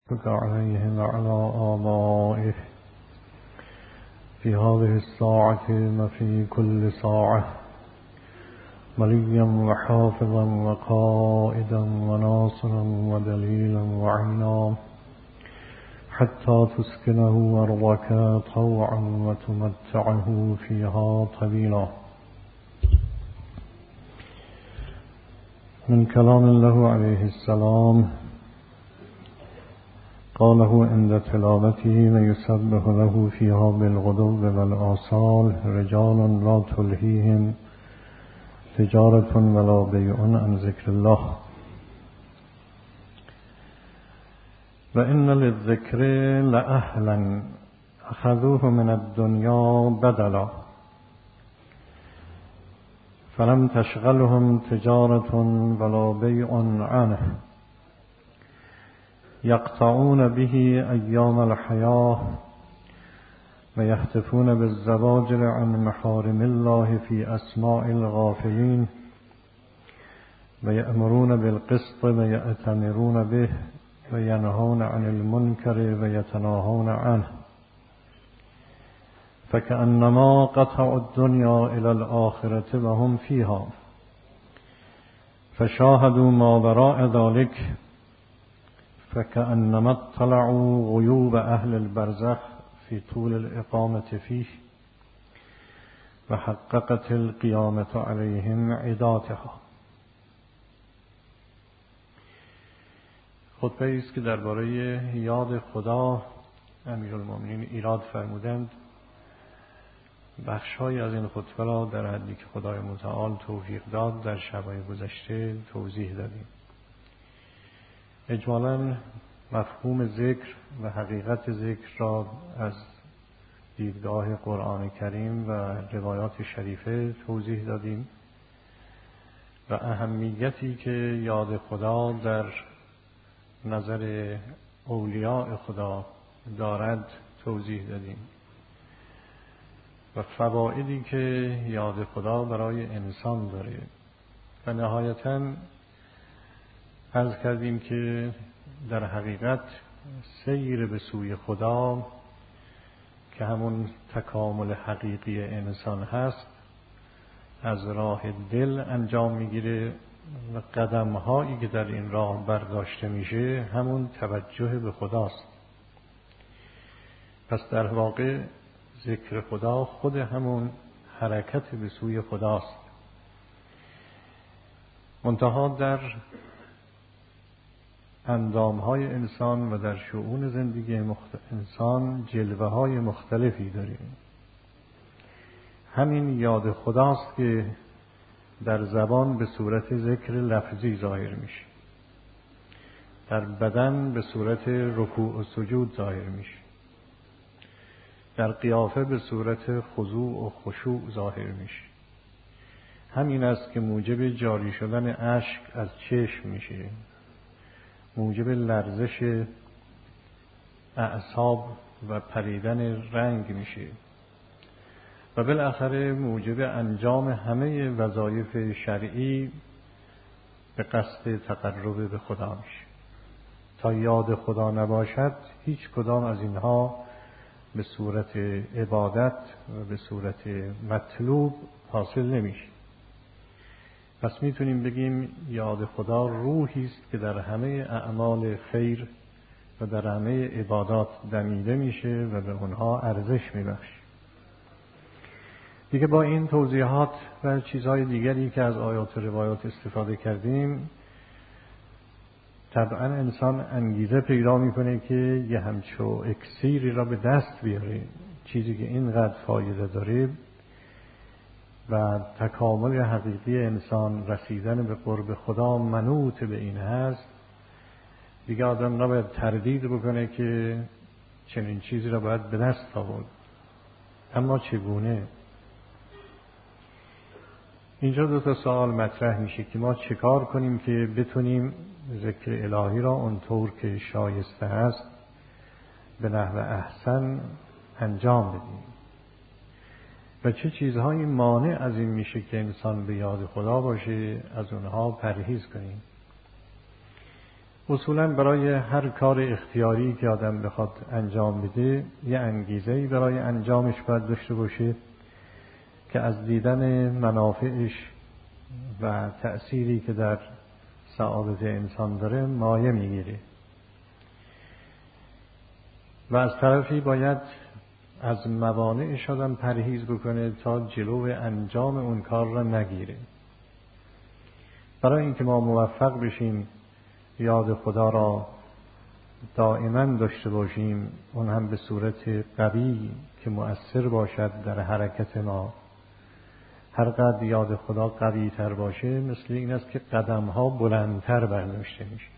عليه وعلى آبائه في هذه الساعة وفي كل ساعة وليا وحافظا وقائدا وناصرا ودليلا وعينا حتى تسكنه أرضك طوعا وتمتعه فيها طويلا. من كلام له عليه السلام قاله عند تلاوته ويسبح له فيها بالغدو والآصال رجال لا تلهيهم تجارة ولا بيع عن ذكر الله. وإن للذكر لأهلا أخذوه من الدنيا بدلا فلم تشغلهم تجارة ولا بيع عنه يقطعون به أيام الحياة ويهتفون بالزواجر عن محارم الله في أسماء الغافلين ويأمرون بالقسط ويأتمرون به وينهون عن المنكر ويتناهون عنه فكأنما قطعوا الدنيا إلى الآخرة وهم فيها فشاهدوا ما وراء ذلك فكأنما اطلعوا غيوب أهل البرزخ في طول الإقامة فيه وحققت القيامة عليهم عداتها. خطبه است که درباره یاد خدا امیرالمومنین ایراد فرمودند. بخش‌های از این خطبه را در حدی که خدای متعال توفیق داد در شب‌های گذشته توضیح دادیم. اجمالاً مفهوم ذکر و حقیقت ذکر را از دیدگاه قرآن کریم و روایات شریفه توضیح دادیم و اهمیتی که یاد خدا در نظر اولیاء خدا دارد توضیح دادیم و فوائدی که یاد خدا برای انسان داره و نهایتاً عرض کردیم که در حقیقت سیر به سوی خدا که همون تکامل حقیقی انسان هست از راه دل انجام میگیره و قدم‌هایی که در این راه برداشته میشه همون توجه به خداست. پس در واقع ذکر خدا خود همون حرکت به سوی خداست. منتها در اندامهای انسان و در شؤون زندگی انسان جلوه های مختلفی داریم. همین یاد خداست که در زبان به صورت ذکر لفظی ظاهر میشه، در بدن به صورت رکوع و سجود ظاهر میشه، در قیافه به صورت خضوع و خشوع ظاهر میشه. همین است که موجب جاری شدن اشک از چشم میشه، موجب لرزش اعصاب و پریدن رنگ میشه و بالاخره موجب انجام همه وظایف شرعی به قصد تقرب به خدا میشه. تا یاد خدا نباشد هیچ کدام از اینها به صورت عبادت و به صورت مطلوب حاصل نمیشه. پس میتونیم بگیم یاد خدا روحی است که در همه اعمال خیر و در همه عبادات دمیده میشه و به اونها ارزش میبخشه. دیگه با این توضیحات و چیزهای دیگری که از آیات و روایات استفاده کردیم طبعا انسان انگیزه پیدا میکنه که یه همچو اکسیری را به دست بیاره، چیزی که اینقدر فایده داره و تکامل حقیقی انسان رسیدن به قرب خدا منوط به این هست. دیگه آدم نباید تردید بکنه که چنین چیزی را باید به دست آورد. اما چگونه؟ اینجا دو تا سوال مطرح میشه که ما چه کار کنیم که بتونیم ذکر الهی را اونطور که شایسته است به نحو احسن انجام بدیم و چه چیزهایی مانع از این میشه که انسان به یاد خدا باشه، از اونها پرهیز کنیم. اصولا برای هر کار اختیاری که آدم بخواد انجام بده یه انگیزه‌ای برای انجامش باید داشته باشه که از دیدن منافعش و تأثیری که در سعادت انسان داره مایه میگیره و از طرفی باید از موانعش آدم پرهیز بکنه تا جلو انجام اون کار را نگیره. برای اینکه ما موفق بشیم یاد خدا را دائما داشته باشیم، اون هم به صورت قوی که مؤثر باشد در حرکت ما، هر قدر یاد خدا قوی تر باشه مثل این است که قدم ها بلندتر برداشته میشه،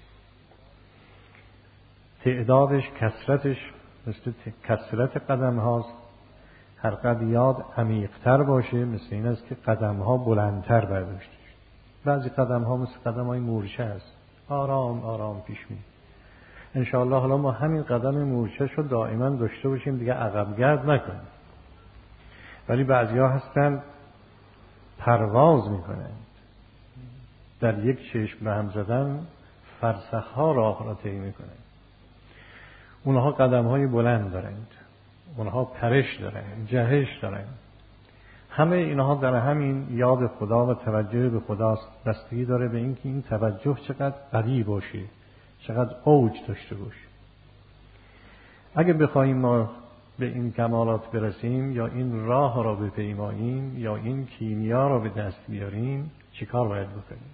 تعدادش کثرتش مثل کثرت قدم هاست. هر قدر یاد عمیق‌تر باشه مثل این است که قدم ها بلندتر برداشته میشه. بعضی قدم ها مثل قدم های مورچه است، آرام آرام پیش میره. انشاءالله حالا ما همین قدم مورچه شو دائما داشته باشیم، دیگه عقب گرد نکنیم. ولی بعضی ها هستن پرواز میکنن، در یک چشم به هم زدن فرسخ‌ها راه را طی میکنن. اونها قدم‌های بلند دارند، اونها پرش دارند، جهش دارند. همه اینها در همین یاد خدا و توجه به خداست. بستگی داره به اینکه این توجه چقدر قوی باشه، چقدر اوج داشته باشه. اگه بخوایم ما به این کمالات برسیم یا این راه را بپیماییم یا این کیمیا را به دست بیاریم، چیکار باید بکنیم؟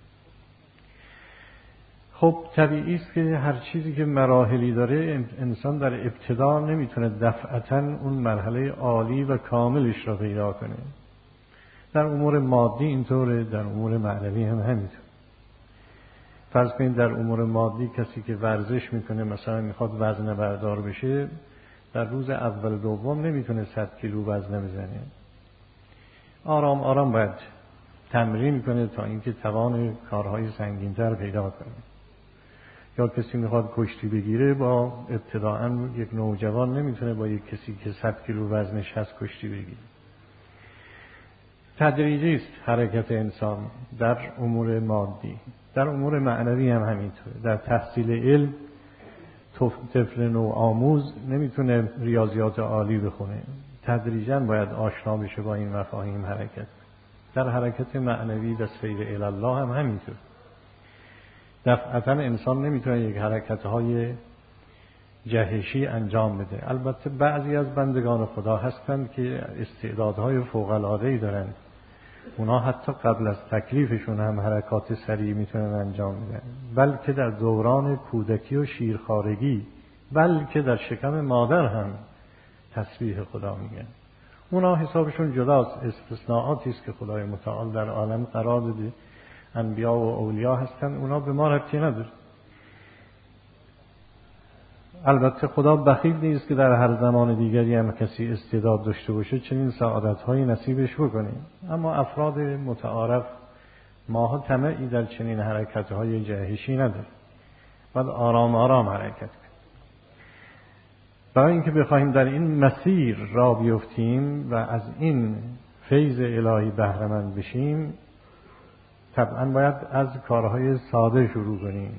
خب طبیعی است که هر چیزی که مراحلی داره انسان در ابتدا نمیتونه دفعتاً اون مرحله عالی و کاملش را پیدا کنه. در امور مادی اینطوره، در امور معنوی هم همینطور. فرض کنید در امور مادی کسی که ورزش میکنه، مثلا میخواد وزنه بردار بشه، در روز اول دوم نمیتونه 100 کیلو وزنه بزنه. آرام آرام باید تمرین کنه تا اینکه توان کارهای سنگین‌تر پیدا کنه. یا کسی میخواد کشتی بگیره، با ابتداءً یک نوجوان نمیتونه با یک کسی که 100 کیلو وزنش هست کشتی بگیره. تدریجی است حرکت انسان در امور مادی. در امور معنوی هم همینطوره. در تحصیل علم طفل نوآموز نمیتونه ریاضیات عالی بخونه، تدریجاً باید آشنا بشه با این مفاهیم حرکت. در حرکت معنوی و سیر الی الله هم همینطور. دفعتاً انسان نمیتونه یک حرکت‌های جهشی انجام بده. البته بعضی از بندگان خدا هستند که استعدادهای فوق‌العاده‌ای دارند. اونا حتی قبل از تکلیفشون هم حرکات سریع میتونن انجام بدن، بلکه در دوران کودکی و شیرخوارگی، بلکه در شکم مادر هم تسبیح خدا میگن. اونا حسابشون جداست، استثناءاتی است که خدای متعال در عالم قرار داده. انبیا و اولیا هستن، اونا به ما ربطی نداره. البته خدا بخیل نیست که در هر زمان دیگری هم کسی استعداد داشته باشه چنین سعادت‌هایی نصیبش بکنه، اما افراد متعارف ماها طمعی در چنین حرکت‌های جهشی نداره. باید آرام آرام حرکت کنیم. برای اینکه بخوایم در این مسیر را بیفتیم و از این فیض الهی بهره مند بشیم، طبعا باید از کارهای ساده شروع کنیم.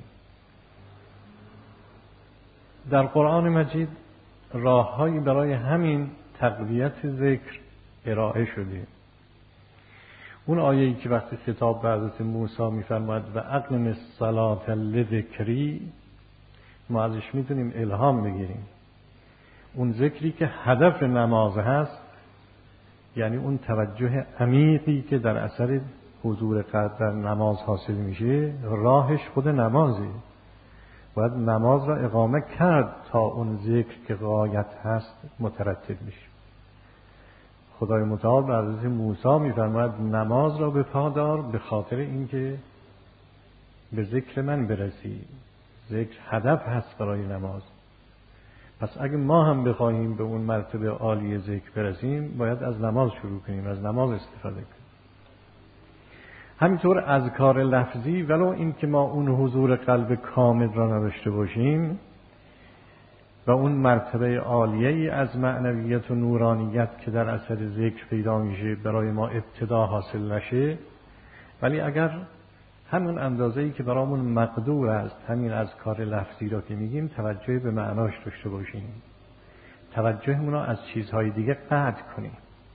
در قرآن مجید راههایی برای همین تقویت ذکر ارائه شده. اون آیه‌ای که وقتی خطاب به حضرت موسی می‌فرماید و اقم الصلاة لذکری، ما ازش میتونیم الهام بگیریم. اون ذکری که هدف نماز هست، یعنی اون توجه عمیقی که در اثر حضور قلب در نماز حاصل میشه، راهش خود نمازه. باید نماز را اقامه کرد تا اون ذکر که غایت هست مترتب میشه. خدای متعال به حضرت موسی میفرماید نماز را به پا دار، به خاطر اینکه به ذکر من برسی. ذکر هدف هست برای نماز. پس اگه ما هم بخواهیم به اون مرتبه عالی ذکر برسیم، باید از نماز شروع کنیم، از نماز استفاده کنیم. همینطور اذکار لفظی، ولو این که ما اون حضور قلب کامل را نداشته باشیم و اون مرتبه عالیه‌ای از معنویت و نورانیت که در اثر ذکر پیدا میشه برای ما ابتدا حاصل نشه، ولی اگر همون اندازه‌ای که برامون مقدور است همین از کار لفظی را که میگیم توجه به معناش داشته باشیم، توجهمون رو از چیزهای دیگه قطع کنیم.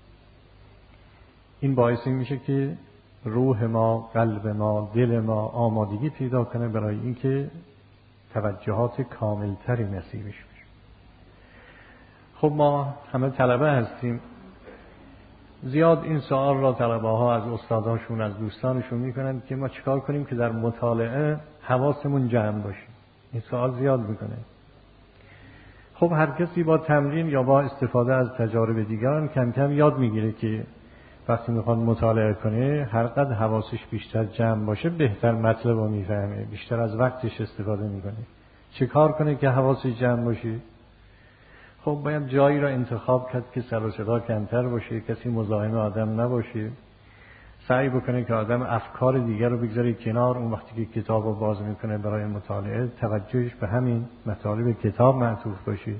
این باعث میشه که روح ما، قلب ما، دل ما آمادگی پیدا کنه برای اینکه توجهات کاملتری نصیبش بشه. خب ما همه طلبه هستیم، زیاد این سوال را طلبه ها از استاداشون، از دوستانشون میکنن که ما چیکار کنیم که در مطالعه حواسمون جمع باشه. این سوال زیاد میکنه. خب هر کسی با تمرین یا با استفاده از تجارب دیگران کم کم یاد میگیره که وقتی میخواد مطالعه کنه هر قدر حواسش بیشتر جمع باشه بهتر مطلب رو میفهمه، بیشتر از وقتش استفاده میکنه. چه کار کنه که حواسش جمع باشه؟ خب باید جایی را انتخاب کرد که سر و صدا کمتر باشه، کسی مزاحم آدم نباشه، سعی بکنه که آدم افکار دیگر رو بگذاره کنار. اون وقتی که کتاب رو باز میکنه برای مطالعه توجهش به همین مطالب کتاب معطوف باشه.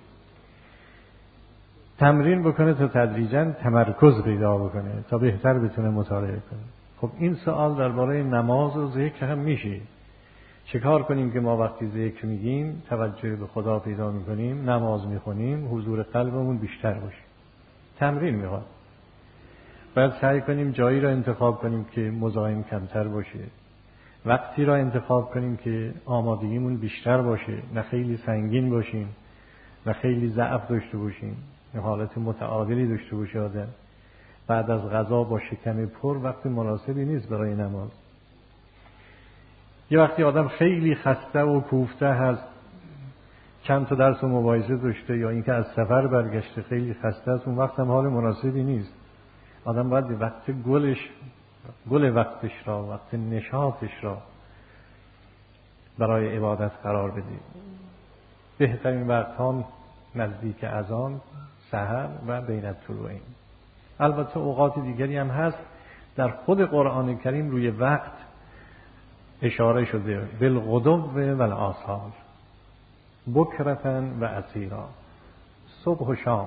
تمرین بکنه تا تدریجاً تمرکز پیدا بکنه تا بهتر بتونه مطالعه کنه. خب این سوال درباره نماز و ذکر هم میشه. چه کار کنیم که ما وقتی ذکر میگیم توجه به خدا پیدا میکنیم، نماز میخونیم حضور قلبمون بیشتر باشه؟ تمرین میخواد. باید سعی کنیم جایی را انتخاب کنیم که مزاحم کمتر باشه، وقتی را انتخاب کنیم که آمادگیمون بیشتر باشه، نه خیلی سنگین باشیم نه خیلی ضعف داشته باشیم، یه حالت متعادلی داشته باشه آدم. بعد از غذا با شکم پر وقت مناسبی نیست برای نماز. یه وقتی آدم خیلی خسته و کوفته هست، چند تا درس و مباحثه داشته یا اینکه از سفر برگشته خیلی خسته است، اون وقت هم حال مناسبی نیست. آدم باید وقت گل وقتش را، وقت نشاطش را برای عبادت قرار بده. بهترین وقت‌ها نزدیک اذان، سحر و بین الطلوعین. البته اوقات دیگری هم هست در خود قرآن کریم روی وقت اشاره شده، بالغدو و الآصال، بکرة و اصیلا، صبح و شام.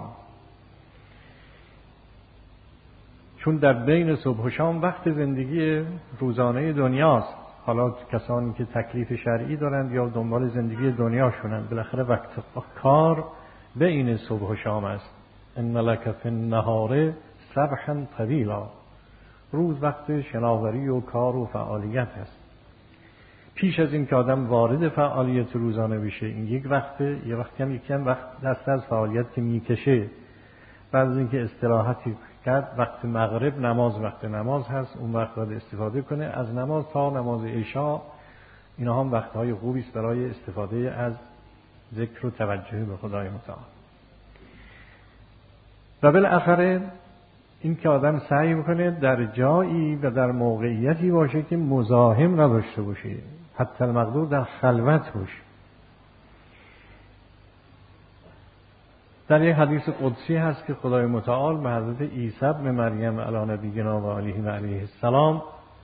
چون در بین صبح و شام وقت زندگی روزانه دنیاست. حالا کسانی که تکلیف شرعی دارند یا دنبال زندگی دنیاشونند، بالاخره وقت کار بین صبح و شام است. ان لک فی النهار سبحا طویلا، روز وقت شناوری و کار و فعالیت است. پیش از این که آدم وارد فعالیت روزانه بشه این یک وقته، یه وقتی هم یکم وقت دست از فعالیت که میکشه. بعد از اینکه استراحتی کرد وقت مغرب نماز، وقت نماز هست، اون وقت باید استفاده کنه. از نماز تا نماز عشا اینا هم وقتهای خوبی است برای استفاده از ذکر و توجه به خدای متعال. و بالاخره این که آدم سعی بکنه در جایی و در موقعیتی باشه که مزاحم نداشته باشه، حتی المقدور در خلوت باشه. در یک حدیث قدسی هست که خدای متعال به حضرت عیسی ابن مریم علی نبینا و علیه و علیه السلام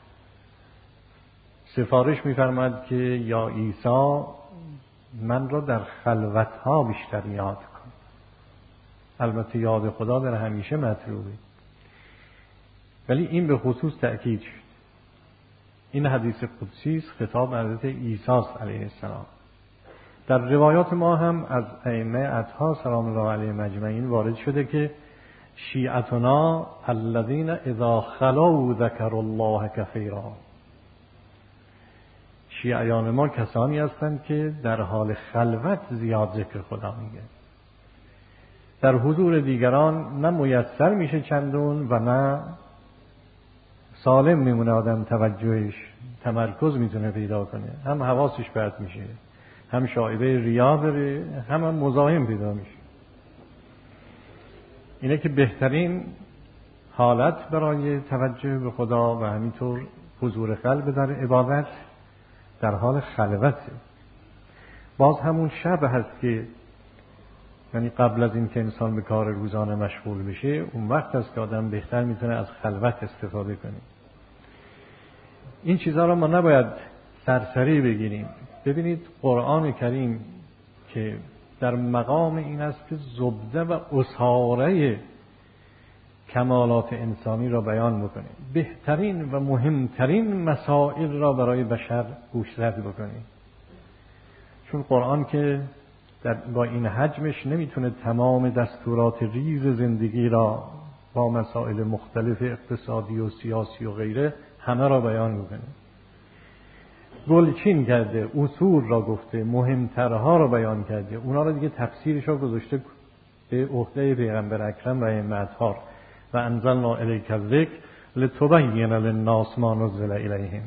سفارش می‌فرماید که یا عیسی من را در خلوت‌ها بیشتر یاد کن. البته یاد خدا در همیشه مطلوبه، ولی این به خصوص تأکید شد. این حدیث قدسی است، خطاب حضرت عیسی علیه السلام. در روایات ما هم از ائمه اطهار سلام الله علیهم اجمعین وارد شده که شیعتنا الذین اذا خلوا ذکروا الله کثیرا، شیعیان ما کسانی هستند که در حال خلوت زیاد ذکر خدا میگن. در حضور دیگران نه میسر میشه چندون و نه سالم میمونه آدم، توجهش تمرکز میتونه پیدا کنه، هم حواسش پرت میشه، هم شایبه ریا داره، هم مزاحم پیدا میشه. اینه که بهترین حالت برای توجه به خدا و همینطور حضور قلب در عبادت در حال خلوته. باز همون شب هست که یعنی قبل از این که انسان به کار روزانه مشغول بشه، اون وقت است که آدم بهتر میتونه از خلوت استفاده کنه. این چیزها رو ما نباید سرسری بگیریم. ببینید قرآن کریم که در مقام این است که زبده و اساره کمالات انسانی را بیان بکنیم، بهترین و مهمترین مسائل را برای بشر گوشزد بکنیم. چون قرآن که با این حجمش نمیتونه تمام دستورات ریز زندگی را با مسائل مختلف اقتصادی و سیاسی و غیره همه را بیان بکنه. گلچین کرده، اصول را گفته، مهمترها را بیان کرده، اونا را دیگه تفسیرش را گذاشته به عهده پیغمبر اکرم و ائمه‌ها. و انزلنا الیک الذکر لتبین للناس ما نزل الیهم.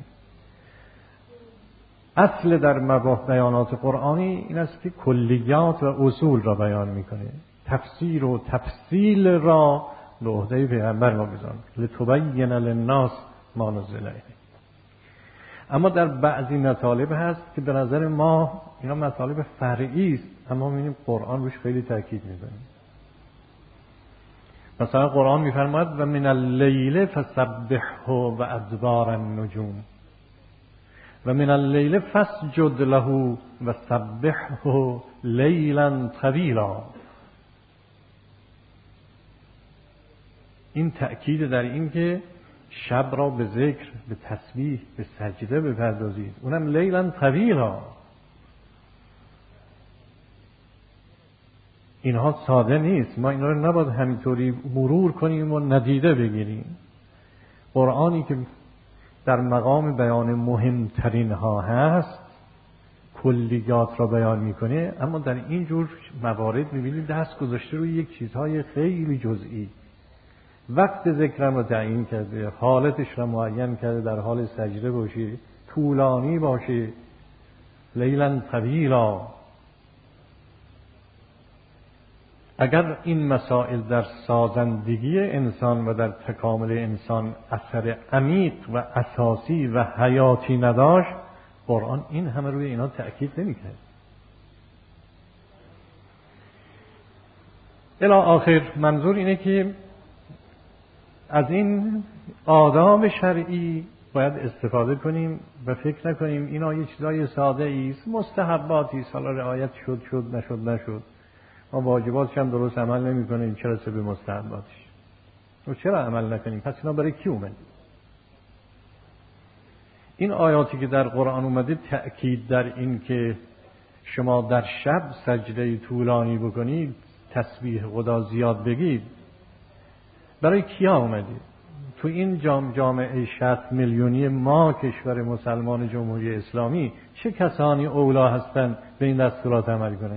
اصل در بیانات قرآنی این است که کلیات و اصول را بیان میکنه، تفسیر و تفصیل را به عهده پیغمبر ما بذارن لتبین للناس ما نزل الیهم. اما در بعضی مطالب هست که به نظر ما اینا مطالب فرعی است، اما می‌بینیم قرآن روش خیلی تاکید می‌کنه. مثلا قرآن می‌فرماید و من اللیل فسبحه و ادبار النجوم و من اللیل فاسجد له و سبحه لیلا طویلا. این تأکید در این که شب را به ذکر، به تسبیح، به سجده بپردازید، اونم لیلا طویلا. اینها ساده نیست، ما اینا رو نباید همینطوری مرور کنیم و ندیده بگیریم. قرآنی که در مقام بیان مهمترین ها هست کلیات را بیان میکنه، اما در این جور موارد میبینید دست گذاشته روی یک چیزهای خیلی جزئی. وقت ذکرم را تعیین کرده، حالتش را معین کرده، در حال سجده باشی، طولانی باشی، لیلا طویلا. اگر این مسائل در سازندگی انسان و در تکامل انسان اثر عمیق و اساسی و حیاتی نداشت، قرآن این همه روی اینا تأکید نمی‌کرد. الی آخر منظور اینه که از این آداب شرعی باید استفاده کنیم و فکر نکنیم اینا یه چیزای ساده است، مستحباتی است، حالا رعایت شد نشد، ما واجباتش هم درست عمل نمی‌کنیم، چرا سه به مستحباتش و چرا عمل نکنیم؟ پس اینا برای کی اومد؟ این آیاتی که در قرآن اومده تأکید در این که شما در شب سجده طولانی بکنید، تسبیح خدا زیاد بگید، برای کیا اومده؟ تو این جامعه 60 میلیونی ما، کشور مسلمان جمهوری اسلامی، چه کسانی اولا هستند به این دستورات عمل کنند؟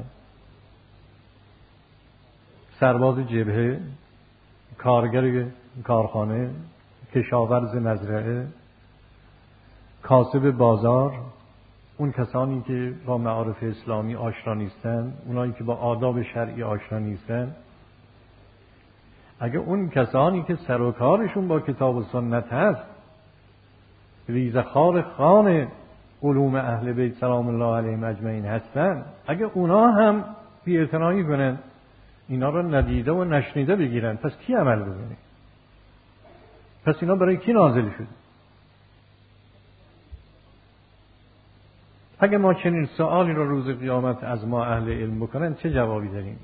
سرباز جبهه، کارگر کارخانه، کشاورز مزرعه، کاسب بازار، اون کسانی که با معارف اسلامی آشنا نیستن، اونایی که با آداب شرعی آشنا نیستن. اگه اون کسانی که سر و کارشون با کتاب و سنت هست، ریزخوار خوان علوم اهل بیت سلام الله علیهم اجمعین هستن، اگه اونا هم بی‌اعتنایی کنن، اینا رو ندیده و نشنیده بگیرن، پس کی عمل بکنه؟ پس اینا برای کی نازل شده؟ اگه ما چنین سوالی رو روز قیامت از ما اهل علم بکنن چه جوابی داریم؟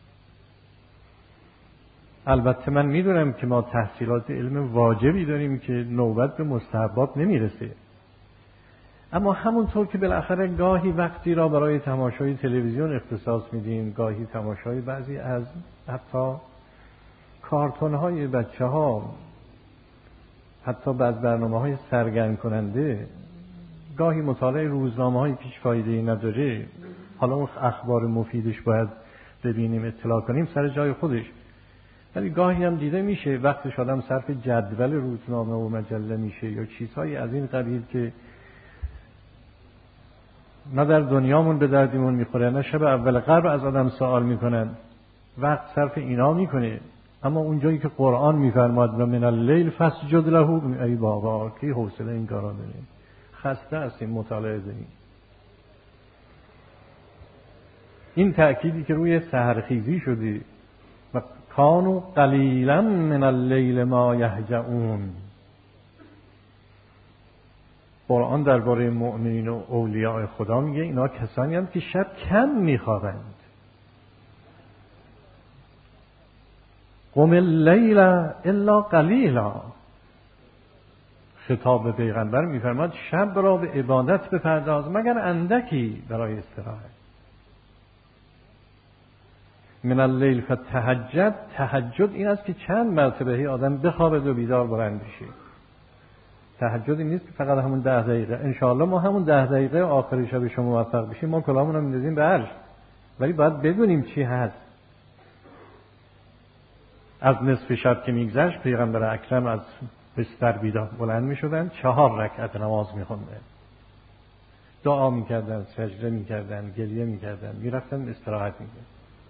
البته من میدونم که ما تحصیلات علم واجبی داریم که نوبت به مستحبات نمیرسه، اما همونطور که بالاخره گاهی وقتی را برای تماشای تلویزیون اختصاص میدیم، گاهی تماشای بعضی از حتی کارتون‌های بچه‌ها، حتی بعض برنامه‌های سرگرم کننده، گاهی مطالعه روزنامه‌های پیش فایده‌ای نداره، حالا اون اخبار مفیدش باید ببینیم، اطلاع کنیم، سر جای خودش، ولی گاهی هم دیده میشه وقتش آدم صرف جدول روزنامه و مجله میشه یا چیزهایی از این قبیل که نه در دنیامون به دردمون میخوره، نه شب اول قبر از آدم سوال میکنن، وقت صرف اینا میکنه. اما اون جایی که قرآن میفرماد و من اللیل فاسجد له، ای بابا کی حوصله این کارا داره؟ خسته هستیم مطالعه داریم. این تأکیدی که روی سحرخیزی شده و کانوا قلیلا من اللیل ما یهجعون، قرآن درباره مؤمنین و اولیاء خدا میگه اینا کسانی هستند که شب کم میخوابند. قم اللیل الا قلیلا. خطاب به پیغمبر می‌فرماد شب را به عبادت بپرداز مگر اندکی برای استراحت. من اللیل فتهجد، تهجد این است که چند مرتبه آدم بخوابد و بیدار بلند بشه. تهجد این نیست که فقط همون 10 دقیقه. انشاءالله ما همون 10 دقیقه آخر شب شما موفق بشیم ما کلامون رو میندازیم به عرش، ولی باید بدونیم چی هست. از نصف شب که میگذشت پیغمبر اکرم از بستر بیدار بلند میشدن، 4 رکعت نماز میخوندن، دعا میکردن، سجده میکردن، گریه میکردن، میرفتن استراحت میکردن.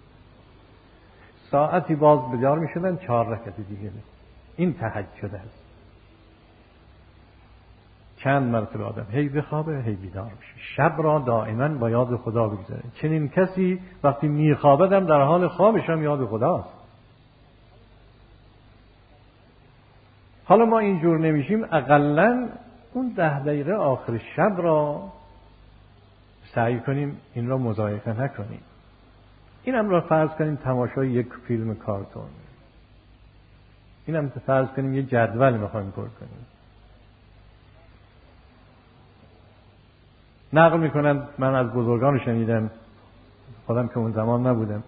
ساعتی باز بیدار میشدن، 4 رکعت دیگه. این تهجد است. چند مرتبه آدم هی بخوابه هی بیدار میشه. شب را دائما با یاد خدا بگذاره. چنین کسی وقتی میخوابه هم در حال خوابش هم یاد خداست. حالا ما اینجور نمیشیم، اقلن اون 10 دقیقه آخر شب را سعی کنیم این را مضایقه نکنیم. اینم را فرض کنیم تماشای یک فیلم کارتون، اینم فرض کنیم یه جدول میخوایم پر کنیم. نقل میکنن، من از بزرگان شنیدم، خودم که اون زمان نبودم،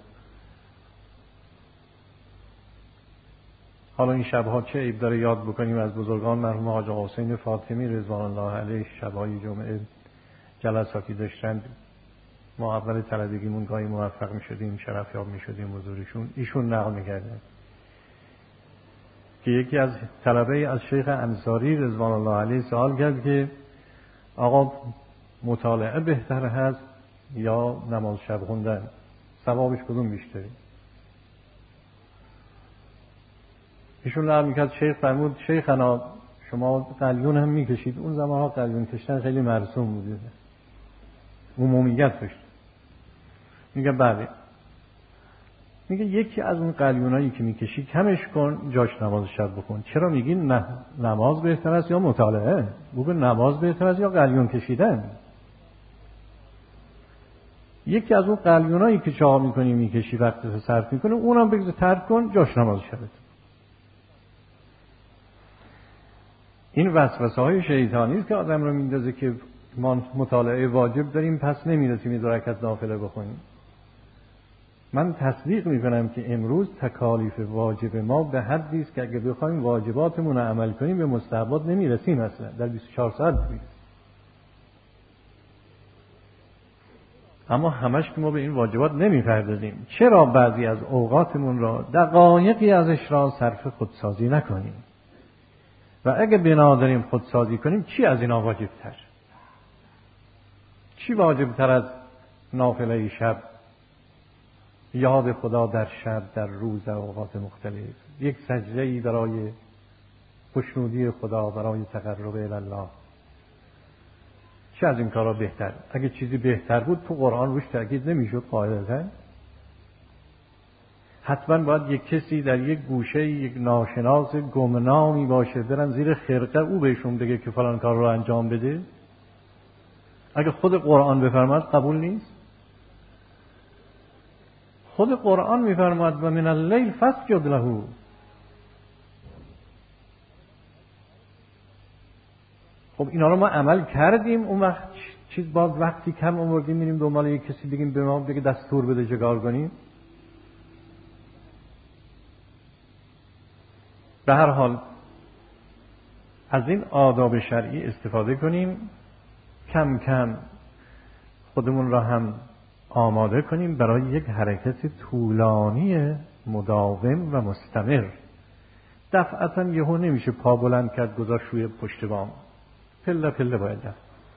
حالا این شبها چه عیب داره یاد بکنیم از بزرگان. مرحوم حاج حسین فاطمی رضوان الله علیه شبهای جمعه جلساتی داشتند، ما اول طلبگیمون گاهی موفق میشدیم، شرفیاب میشدیم حضورشون. ایشون نقل میکردن که یکی از طلبه از شیخ انصاری رضوان الله علیه سوال کرد که آقا مطالعه بهتر هست یا نماز شب خوندن؟ ثوابش کدوم بیشتره؟ ایشون نقل میکرد شیخ فرمود شیخنا شما قلیون هم میکشید، اون زمان ها قلیون کشتن خیلی مرسوم بوده، عمومیت داشت. میگه بله. میگه یکی از اون قلیونایی که میکشی کمش کن، جاش نماز شب بکن. چرا میگی نه نماز بهتر است یا مطالعه؟ بگو نماز بهتر است یا قلیون کشیدن. یکی از اون قلیونایی که چاها میکنی میکشی وقت صرف میکنه اونم بگذار ترک کن، جاش نماز شبت. این وسوسه های شیطانی است که آدم رو میندازه که ما مطالعه واجب داریم پس نمیرسیم 2 رکعت نافله بخونیم. من تصدیق میکنم که امروز تکالیف واجب ما به حدی است که اگه بخوایم واجباتمون رو عمل کنیم به مستحبات نمیرسیم، اصلا در 24 ساعت میرسیم. اما همش که ما به این واجبات نمیپردازیم. چرا بعضی از اوقاتمون را دقایقی ازش را صرف خودسازی نکنیم؟ و اگه بنا داریم خودسازی کنیم چی از اینا واجبتر؟ چی واجبتر از نافله شب، یاد خدا در شب، در روز، در اوقات مختلف، یک سجده‌ای برای خوشنودی خدا، برای تقرب الی الله؟ چه از این کارا بهتر؟ اگه چیزی بهتر بود تو قرآن روش تاکید نمیشد قاعدتاً؟ حتما باید یک کسی در یک گوشه، یک ناشناس گمنامی باشه، برن زیر خرقه او بهشون بگه که فلان کار رو انجام بده؟ اگه خود قرآن بفرماد قبول نیست؟ خود قرآن میفرماد و من اللیل فاسجد له. خب اینا رو ما عمل کردیم، اون وقت چیز باز وقتی کم آوردیم میریم دنبال یک کسی بگیم به ما بگه دستور بده چیکار کنیم؟ به هر حال از این آداب شرعی استفاده کنیم، کم کم خودمون را هم آماده کنیم برای یک حرکت طولانی مداوم و مستمر. دفعتا یهو نمیشه پا بلند کرد گذاشت روی پشت بام، پله پله باید رفت.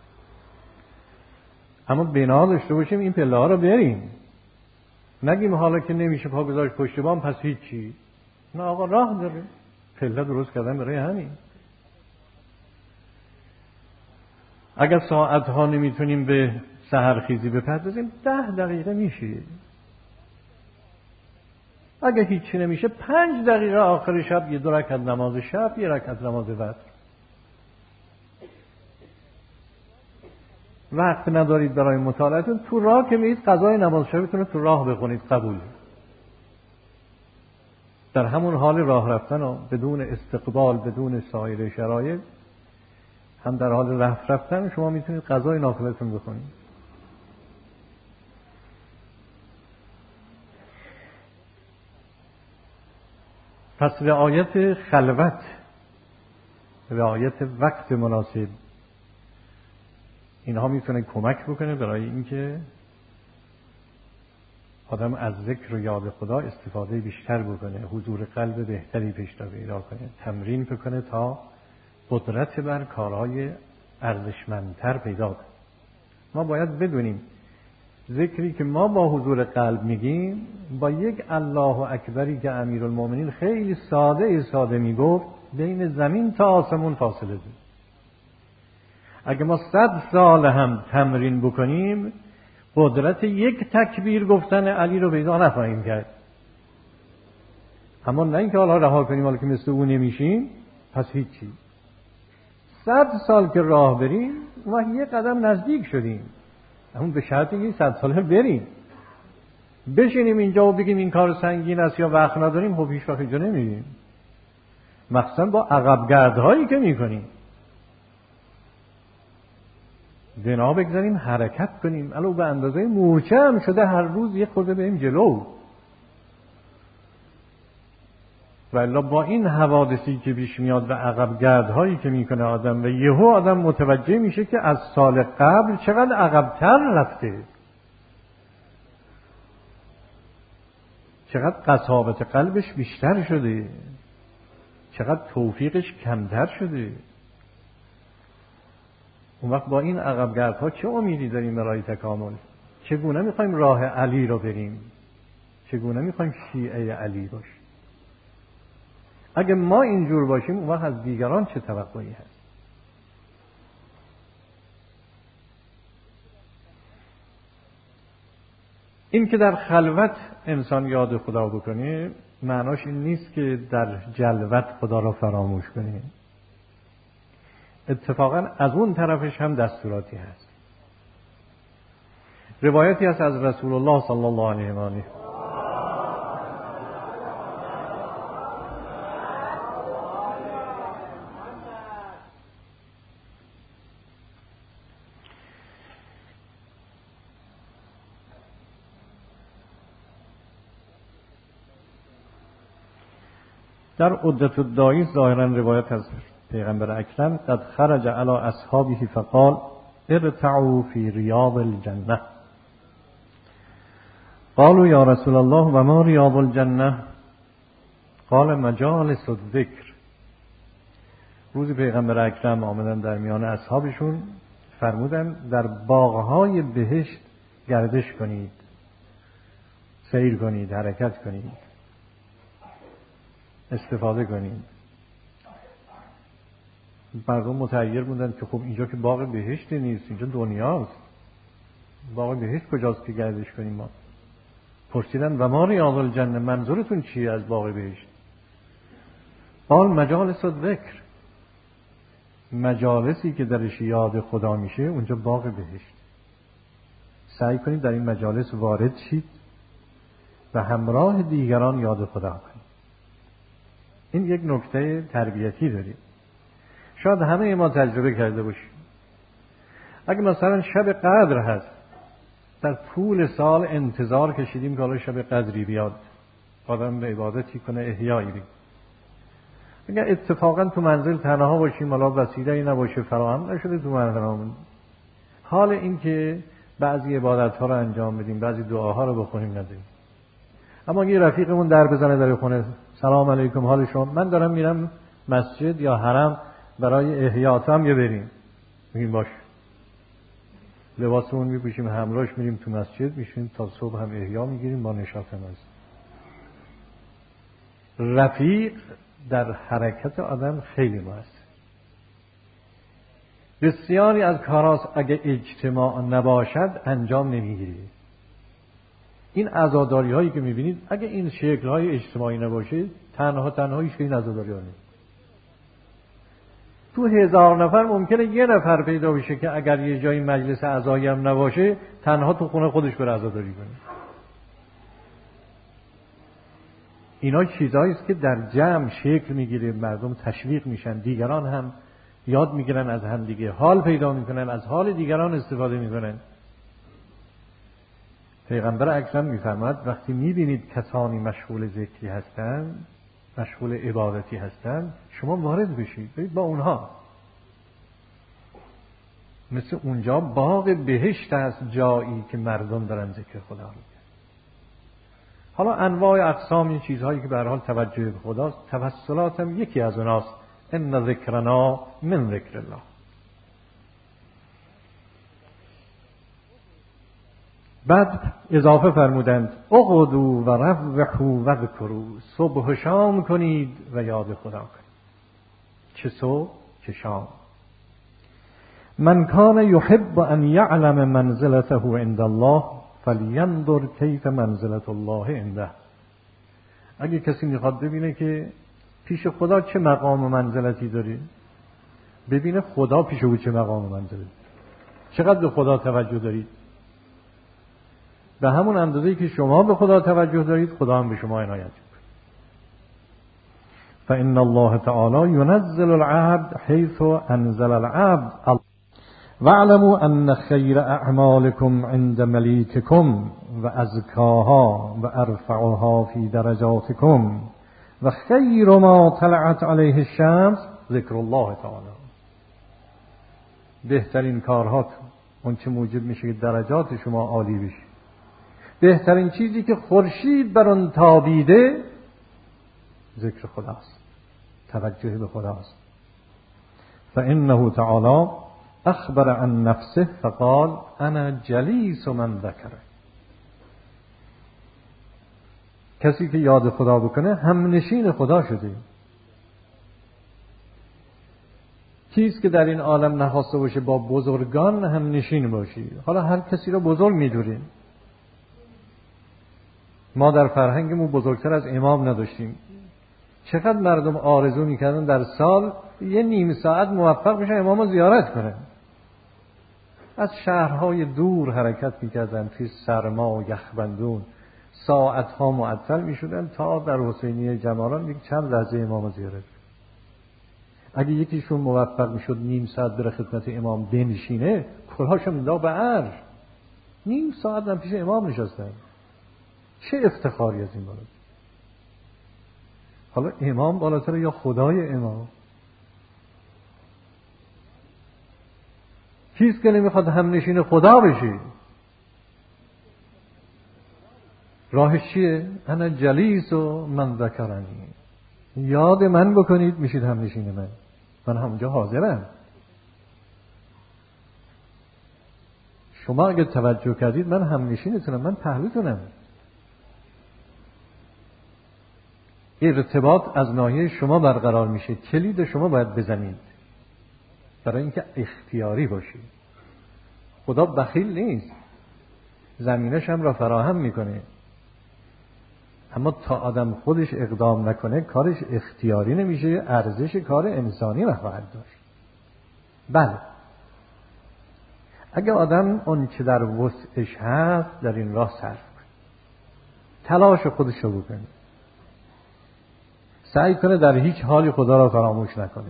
اما بنا داشته باشیم این پله ها رو بریم، نگیم حالا که نمیشه پا گذاشت پشت بام پس هیچی. نه آقا، راه داره، پله درست کردن برای همین. اگر ساعتها نمیتونیم به سحرخیزی بپردازیم 10 دقیقه میشه. اگر هیچی نمیشه 5 دقیقه آخر شب 2 رکعت نماز شب، 1 رکعت نماز وتر. وقت ندارید برای مطالعهتون، تو راه که میید قضای نماز شبتون رو تو راه بخونید، قبول. در همون حال راه رفتن و بدون استقبال، بدون سایر شرایط، هم در حال رفتن شما میتونید غذای نافلتون بخونید. پس رعایت خلوت، رعایت وقت مناسب، اینها میتونه کمک بکنه برای اینکه آدم از ذکر و یاد خدا استفاده بیشتر بکنه، حضور قلب بهتری پیدا کنه، تمرین بکنه تا قدرت بر کارهای ارزشمندتر پیدا کنه. ما باید بدونیم ذکری که ما با حضور قلب میگیم با یک الله اکبری که امیرالمومنین خیلی ساده میگفت بین زمین تا آسمون فاصله داره. اگه ما 100 سال هم تمرین بکنیم قدرت یک تکبیر گفتن علی رو پیدا نخواهیم کرد. اما نه اینکه حالا رها کنیم، حالا که مثل اون نمیشیم پس هیچی. 100 سال که راه بریم و یک قدم نزدیک شدیم، همون به شرطی که 100 سال بریم. بشینیم اینجا و بگیم این کار سنگین است یا وقت نداریم، خب هیچ وقت اینجا نمیریم. مخصوصا با عقب گردهایی که میکنیم. بنا بگذاریم حرکت کنیم. الو به اندازه مورچه هم شده هر روز یک خورده بریم جلو. والا با این حوادثی که پیش میاد و عقب گردهایی که میکنه آدم و یهو آدم متوجه میشه که از سال قبل چقدر عقب‌تر رفته، چقدر قساوت قلبش بیشتر شده، چقدر توفیقش کمتر شده. اون وقت با این عقب گردها چه امیدی داریم برای تکامل؟ چگونه میخوایم راه علی رو بریم؟ چگونه میخوایم شیعه علی باشیم؟ اگه ما اینجور باشیم اون وقت از دیگران چه توقعی هست؟ این که در خلوت انسان یاد خدا بکنه معناش این نیست که در جلوت خدا را فراموش کنه. اتفاقا از اون طرفش هم دستوراتی هست. روایتی هست از رسول الله صلی الله علیه و آله در عدة الداعی ظاهرا روایت از پیغمبر اکرم قد خرج علی اصحابه فقال ارتعوا فی ریاض الجنه قالوا یا رسول الله و ما ریاض الجنه قال مجالس الذکر. روزی پیغمبر اکرم آمدن در میان اصحابشون فرمودن در باغهای بهشت گردش کنید، سیر کنید، حرکت کنید، استفاده کنید. مردم متحیر بودن که خب اینجا که باغ بهشت نیست، اینجا دنیاست، باغ بهشت کجاست که گردش کنیم ما؟ پرسیدن و ما ریاض الجنه، منظورتون چیه از باغ بهشت؟ قال مجالس الذکر، مجالسی که درش یاد خدا میشه اونجا باغ بهشت. سعی کنید در این مجالس وارد شید و همراه دیگران یاد خدا کنید. این یک نکته تربیتی داریم. شاید همه ما تجربه کرده باشیم. اگه مثلا شب قدر هست، در طول سال انتظار کشیدیم که حالا شب قدری بیاد، آدم به عبادتی کنه، احیایی بید. اگر اتفاقا تو منزل تنها باشیم، حالا وسیله‌ای نباشه، فراهم نشده تو منزلمون، حال این که بعضی عبادت‌ها رو انجام بدیم، بعضی دعاها رو بخونیم نداریم. اما یه رفیقمون در بزنه در خونه، سلام علیکم حال شما، من دارم میرم مسجد یا حرم برای احیاء هم یه بریم، میگیم باش، لباسمون میپوشیم، همراهش میریم تو مسجد، میشیم تا صبح هم احیاء میگیریم، با نشاط هم هست. رفیق در حرکت آدم خیلی مهمه. بسیاری از کاراست اگه اجتماع نباشد انجام نمیگیری. این عزاداری هایی که میبینید اگه این شکل های اجتماعی نباشه تنهاییش که این عزاداری ها نیست. تو 1000 نفر ممکنه یه نفر پیدا بشه که اگر یه جایی مجلس عزایی هم نباشه تنها تو خونه خودش بره عزاداری کنه. اینا چیزایی است که در جمع شکل میگیره، مردم تشویق میشن، دیگران هم یاد میگیرن از هم دیگه، حال پیدا میکنن، از حال دیگران استفاده میکنن. پیغمبر اکرم میفرماد وقتی میبینید کسانی مشغول ذکری هستند، مشغول عبادتی هستند، شما وارد بشید، برید با اونها. مثل اونجا باغ بهشت است، جایی که مردم دارن ذکر خدا رو. حالا انواع اقسام این چیزهایی که به هر حال توجه به خداست، توسلات هم یکی از اوناست. ان ذکرنا من ذکر الله. بعد اضافه فرمودند اقعدوا و روحوا و ذکروا، صبح و شام کنید و یاد خدا کنید. چه صبح چه شام. من کان یحب ان یعلم منزلته عند الله فلینظر کیف منزلت الله عنده. اگه کسی میخواد ببینه که پیش خدا چه مقام و منزلتی داری، ببینه خدا پیش او چه مقام و منزلتی، چقدر به خدا توجه دارید. به همون اندازه‌ای که شما به خدا توجه دارید، خدا هم به شما عنایت می‌کنه. فإن الله تعالی ينزل العبد حيث انزل العبد. واعلموا ان خیر اعمالكم عند ملیکكم و ازکاها و ارفعها فی درجاتكم و خیر ما طلعت علیه الشمس ذکر الله تعالی. بهترین کارها اون چه موجب میشه که درجات شما عالی بشه، بهترین چیزی که خورشید بر آن تابیده ذکر خداست، توجه به خداست. فانه تعالی اخبر عن نفسه فقال انا جلیس من ذکره. کسی که یاد خدا بکنه هم نشین خدا شده. کیست که در این عالم نخواسته باشه با بزرگان هم نشین باشی؟ حالا هر کسی را بزرگ میدونیم. ما در فرهنگمون بزرگتر از امام نداشتیم. چقدر مردم آرزو میکردن در سال یه نیم ساعت موفق بشن امام رو زیارت کنن. از شهرهای دور حرکت میکردن توی سرما و یخبندون، ساعتها معطل میشدن تا در حسینیه جمالان یک چند لحظه امام رو زیارت کنن. اگه یکیشون موفق میشد نیم ساعت بره خدمت امام بنشینه، کلاهشو مینداخت به عرش. نیم ساعت هم پیش امام نشستن. چه افتخاری از این بالاتر. حالا امام بالاتر یا خدای امام؟ کیست که نمیخواد هم نشین خدا بشی؟ راهش چیه؟ انا جلیس و من ذکرنی. یاد من بکنید میشید هم نشین من همونجا حاضرم. شما اگه توجه کردید من هم نشینتونم، من پهلوتونم. ارتباط از ناحیه شما برقرار میشه، کلید شما باید بزنید برای اینکه اختیاری باشید. خدا بخیل نیست، زمینش هم را فراهم میکنه، اما تا آدم خودش اقدام نکنه کارش اختیاری نمیشه، ارزش کار انسانی نخواهد داشت. بله، اگه آدم اون که در وسعش هست در این راه صرف کنه، تلاش خودش رو بکنه، سعی کنه در هیچ حالی خدا را فراموش نکنه.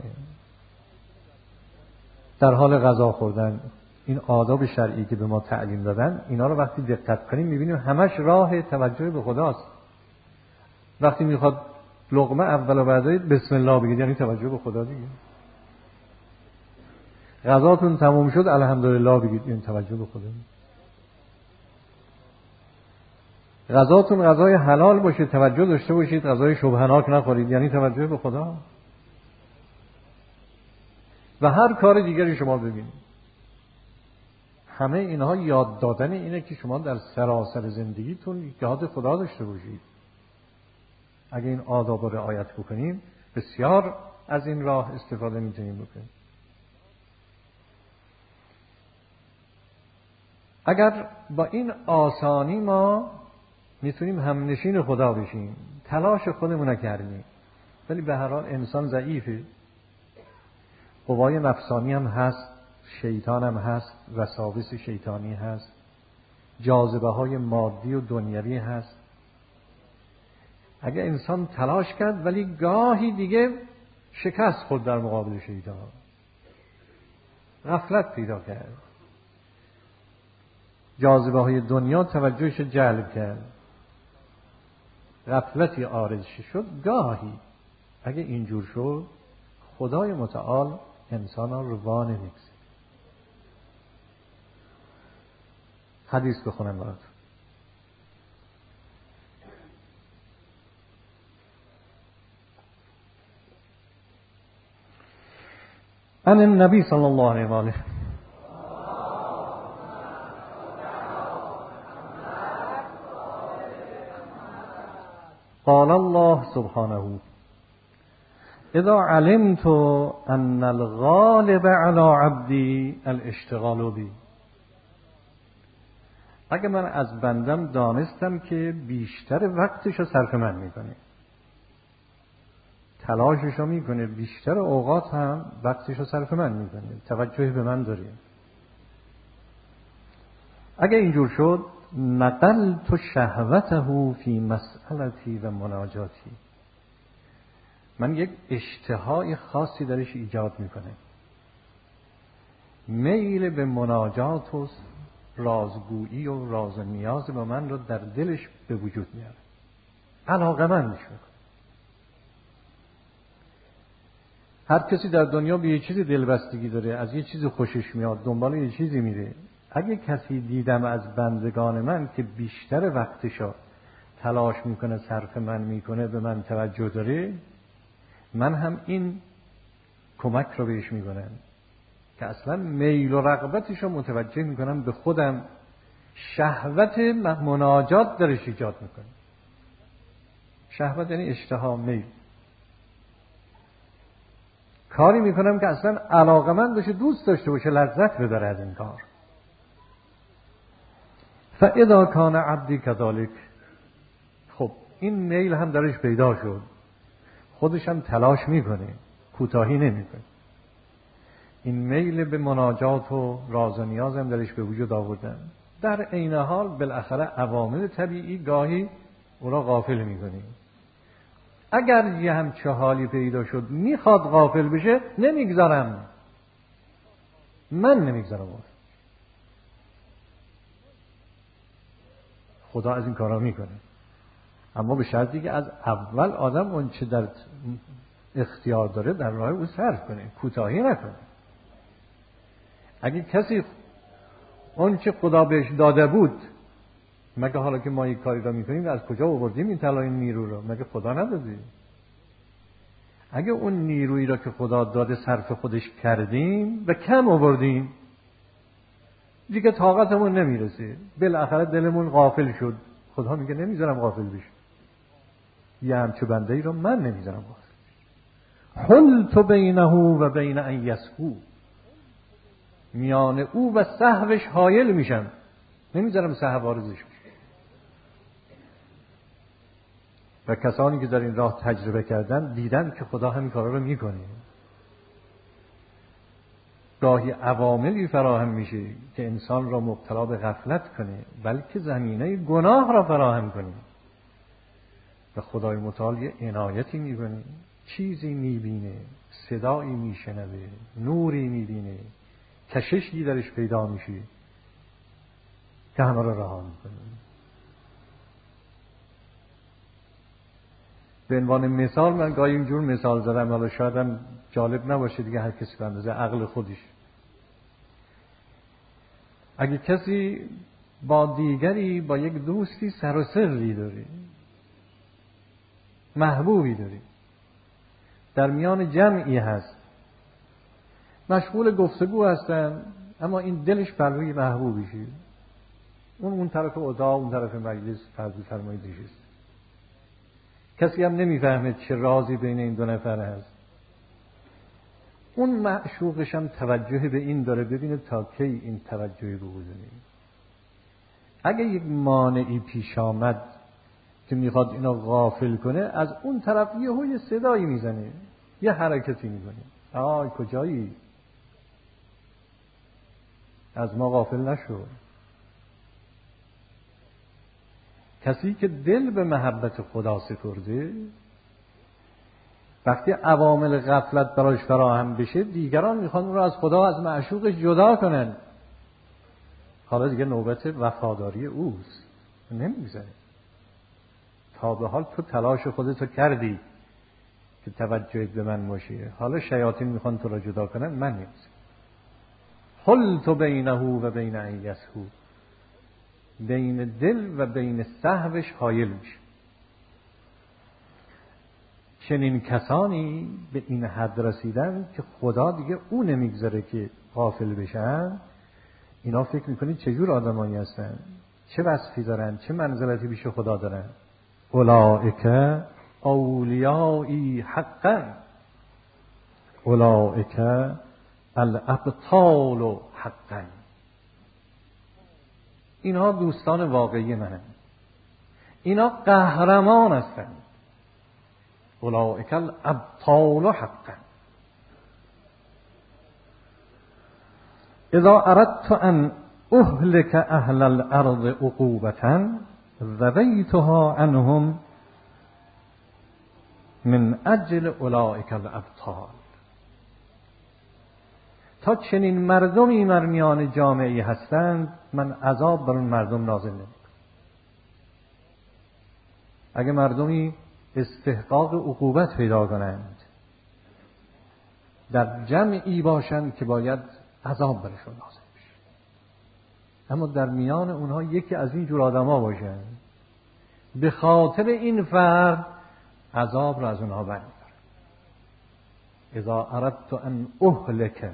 در حال غذا خوردن این آداب شرعی که به ما تعلیم دادن، اینا رو وقتی دقت کنیم میبینیم همش راه توجه به خداست. وقتی میخواد لقمه اول و بعدید بسم الله بگید، یعنی توجه به خدا دیگه. غذاتون تموم شد الحمدلله بگید، یعنی توجه به خدا. غذاتون غذای حلال باشه، توجه داشته باشید غذای شبهناک نخورید، یعنی توجه به خدا. و هر کار دیگری شما ببینید، همه اینها یاد دادن اینه که شما در سراسر زندگیتون یاد خدا داشته باشید. اگه این آداب رو رعایت بکنیم بسیار از این راه استفاده میتونیم بکنیم. اگر با این آسانی ما میتونیم هم نشین خدا بشیم، تلاش خودمون نکردیم، ولی به هر حال انسان ضعیفه، قوای نفسانی هم هست، شیطان هم هست، وساوس شیطانی هست، جاذبه های مادی و دنیوی هست. اگه انسان تلاش کرد ولی گاهی دیگه شکست خود در مقابل شیطان، غفلت پیدا کرد، جاذبه های دنیا توجهش جلب کرد، غفلتی عارض شد، گاهی اگه اینجور شد خدای متعال انسان رو وانه میگذاره. حدیث بخونم براتون. عن النبی صلی الله علیه و آله قال الله سبحانه اذا علمت ان الغالب على عبدی الاشتغال بی. اگه من از بندم دانستم که بیشتر وقتش رو صرف من میکنه، تلاشش رو میکنه، بیشتر اوقات هم وقتش رو صرف من میکنه، توجه به من داره، اگه اینجور شد نقلت شهوته فی مسئلتی و مناجاتی، من یک اشتهای خاصی درش ایجاد میکنه، میل به مناجات و رازگویی و راز و نیاز با من رو در دلش به وجود میاره، علاقه‌مندش میکنه. هر کسی در دنیا به یه چیزی دلبستگی داره، از یه چیزی خوشش میاد، دنبال یه چیزی میره. اگه کسی دیدم از بندگان من که بیشتر وقتشو تلاش میکنه، صرف من میکنه، به من توجه داره، من هم این کمک رو بهش میکنم که اصلا میل و رغبتشو متوجه میکنم به خودم، شهوت مناجات درش ایجاد میکنه. شهوت یعنی اشتها، میل. کاری میکنم که اصلا علاقه‌مند باشه، دوست داشته باشه، لذت ببره از این کار. فاذا کان عبدی کذالک، خب این میل هم درش پیدا شد، خودش هم تلاش میکنه، کوتاهی نمیکنه، این میل به مناجات و راز و نیاز هم درش به وجود آوردن. در عین حال بالاخره عوامل طبیعی گاهی او را غافل میکنه. اگر یه همچه حالی پیدا شد میخواد غافل بشه، نمیگذارم، من نمیگذارم. خدا از این کارا میکنه، اما به شرطی که از اول آدم اون چه در اختیار داره در راه او صرف کنه، کوتاهی نکنه. اگه کسی اون چه خدا بهش داده بود، مگه حالا که ما یک کاری را میکنیم از کجا آوردیم این طلا، این نیرو رو؟ مگه خدا نداده؟ اگه اون نیرویی را که خدا داده صرف خودش کردیم و کم آوردیم، دیگه طاقتمون نمیرسه، بالاخره دلمون غافل شد. خدا میگه نمیذارم غافل بشی، یه همچو بنده ای رو من نمیذارم غافل بشی. حلت بینه و بین ان یسهو، میان او و سهوش حایل میشم، نمیذارم سهو وارزش بشه. و کسانی که در این راه تجربه کردن دیدن که خدا همین کارا رو میکنه. گاهی عواملی فراهم میشه که انسان را مبتلا به غفلت کنه، بلکه زمینه گناه را فراهم کنه، و خدای متعال یه عنایتی میکنه، چیزی میبینه، صدایی میشنوه، نوری میبینه، کششی درش پیدا میشه که همه را رها میکنه. به عنوان مثال من گاهی اینجور مثال زدم، حالا شاید هم جالب نباشه دیگه، هر کسی به اندازه عقل خودش. اگه کسی با دیگری، با یک دوستی سر و سری داره، محبوبی داره، در میان جمعی هست، مشغول گفتگو هستن، اما این دلش پهلوی محبوبیشه، اون طرف اتاق، اون طرف مجلس فرض فرمایید نشسته، کسی هم نمیفهمه چه رازی بین این دو نفر هست. اون معشوقش هم توجه به این داره، ببینه تا کی این توجهی رو بزنه. اگه یک مانعی پیش آمد که میخواد اینو غافل کنه، از اون طرف یه صدایی میزنه، یه حرکتی میکنه، آی کجایی؟ از ما غافل نشو. کسی که دل به محبت خدا سپرده، وقتی عوامل غفلت براش فراهم بشه دیگران میخوان اون رو از خدا، از معشوقش جدا کنن. حالا دیگه نوبت وفاداری اوست، نمیگذره. تا به حال تو تلاش خودتو کردی که توجهت به من باشه، حالا شیاطین میخوان تو رو جدا کنن، من نمیگذره. حلت بینه و بین ان یسهو، بین دل و بین سهوش حایل میشه. چنین کسانی به این حد رسیدن که خدا دیگه او نمیگذاره که غافل بشن. اینا فکر میکنید چجور آدمانی هستن، چه وصفی دارن، چه منزلتی پیش خدا دارن. اولئک اولیایی حقا، اولئک الابطال حقا. اینها دوستان واقعی منن، اینا قهرمان هستند. اولئک الابطال حقا. اذا اردت ان اهلك اهل الارض عقوبة ذبیتها عنهم من اجل اولئک الابطال. تا چنین مردمی در میان جامعه هستند، من عذاب بر اون مردم نازل نمی‌کنم. اگه مردمی استحقاق عقوبت پیدا کنند، در جمعی باشند که باید عذاب برشون نازل بشه، اما در میان اونها یکی از این جور آدم‌ها باشند، به خاطر این فرد عذاب را از اونها برمی‌دارم. اذا اردت ان اهلک،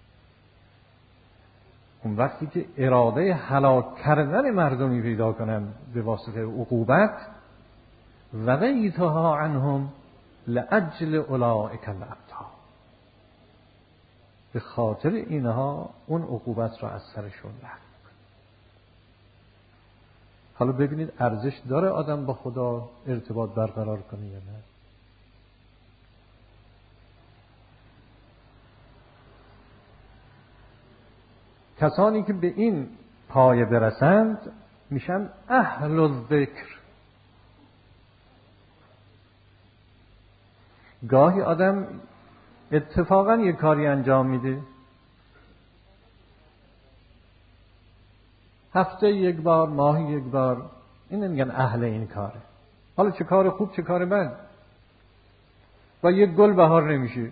اون وقتی که اراده هلاک کردن مردمی پیدا کنم به واسطه عقوبت، وَبَيْتُهَا عنهم لأجل اولئک الابطال، به خاطر اینها اون عقوبت را از سرشون رفع. حالا ببینید ارزش داره آدم با خدا ارتباط برقرار کنه یا نه؟ کسانی که به این پایه برسند میشن اهل الذکر. گاهی آدم اتفاقا یک کاری انجام میده، هفته یک بار، ماهی یک بار، این میگن اهل این کاره. حالا چه کار خوب چه کار بد، و یک گل بهار نمیشه.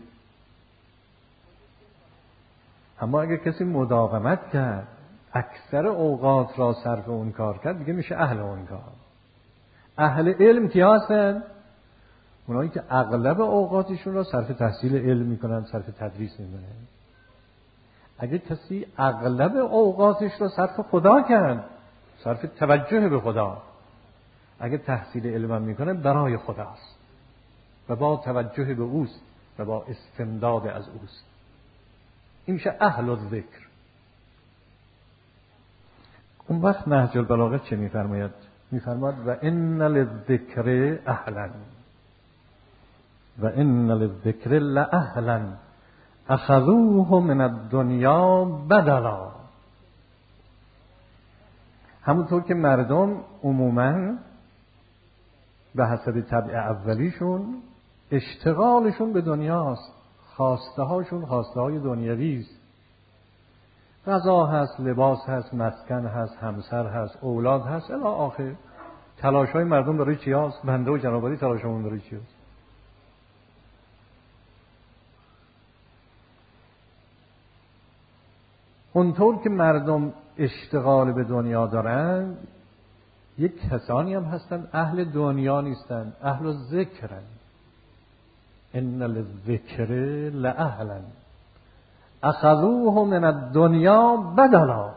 اما اگر کسی مداومت کرد، اکثر اوقات را صرف اون کار کرد، دیگه میشه اهل اون کار. اهل علم کیا هستن؟ اونایی که اغلب اوقاتشون را صرف تحصیل علم میکنن، صرف تدریس میکنن. اگه کسی اغلب اوقاتش را صرف خدا کرد، صرف توجه به خدا، اگه تحصیل علم میکنه برای خداست و با توجه به اوست و با استمداد از اوست، این میشه اهل الذکر. اون وقت نهج البلاغه چه میفرماید؟ میفرماید و ان للذکر اهلا و ان للذکر لاهلا اخذوه من الدنیا بدلا. همونطور که مردم عموماً به حسب طبع اولیشون اشتغالشون به دنیاست، خواسته هاشون خواسته های دنیوی است. غذا هست، لباس هست، مسکن هست، همسر هست، اولاد هست، الی آخر. تلاش های مردم برای چی هست؟ بنده و جنابالی تلاشمون برای چی هست؟ اونطور که مردم اشتغال به دنیا دارن، یک کسانی هم هستن اهل دنیا نیستن، اهل ذکرن. ان للذکر لاهلا اخذوه من الدنیا بدلا.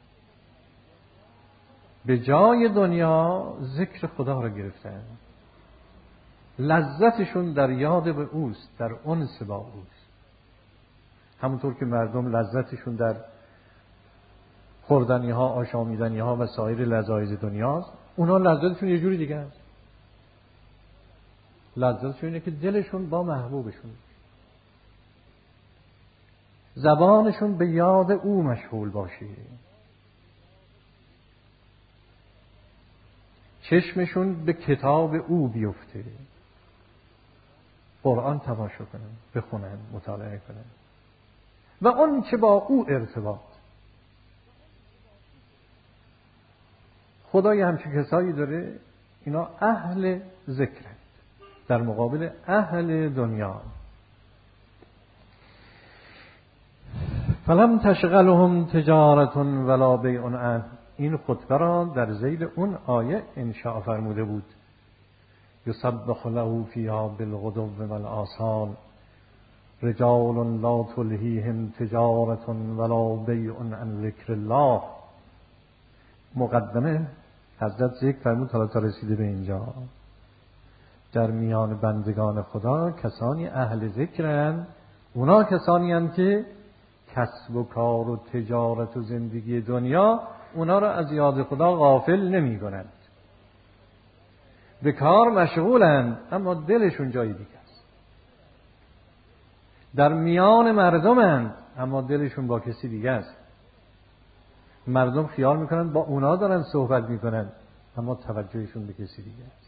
به جای دنیا ذکر خدا را گرفتن، لذتشون در یاد به اوست، در انس با اوست. همونطور که مردم لذتشون در خوردنی ها، آشامیدنی ها و سایر لذایز دنیاست، اونا لذتشون یه جوری دیگه است. لذتشون اینه که دلشون با محبوبشون، زبانشون به یاد او مشغول باشه. چشمشون به کتاب او بیفته، قرآن تماشا کنن، بخونن، مطالعه کنن و اون چه با او ارتباط. خدای همچون کسایی داره، اینا اهل ذکرند در مقابل اهل دنیا. فلم تشغلهم تجارت ولا بیع عنه. این خطبه را در ذیل اون آیه انشاء فرموده بود. یسبح له فیها بالغدو والآصال رجال لا تلهیهم تجارت ولا بیع عن ذکر الله. مقدمه حضرت ذکر فرمود تا رسیده به اینجا. در میان بندگان خدا کسانی اهل ذکرند، اونا کسانی هستند که کسب و کار و تجارت و زندگی دنیا اونا را از یاد خدا غافل نمی کنند. به کار مشغولند اما دلشون جای دیگه است. در میان مردمند اما دلشون با کسی دیگه است. مردم خیال میکنند با اونا دارن صحبت میکنن اما توجهشون به کسی دیگه است.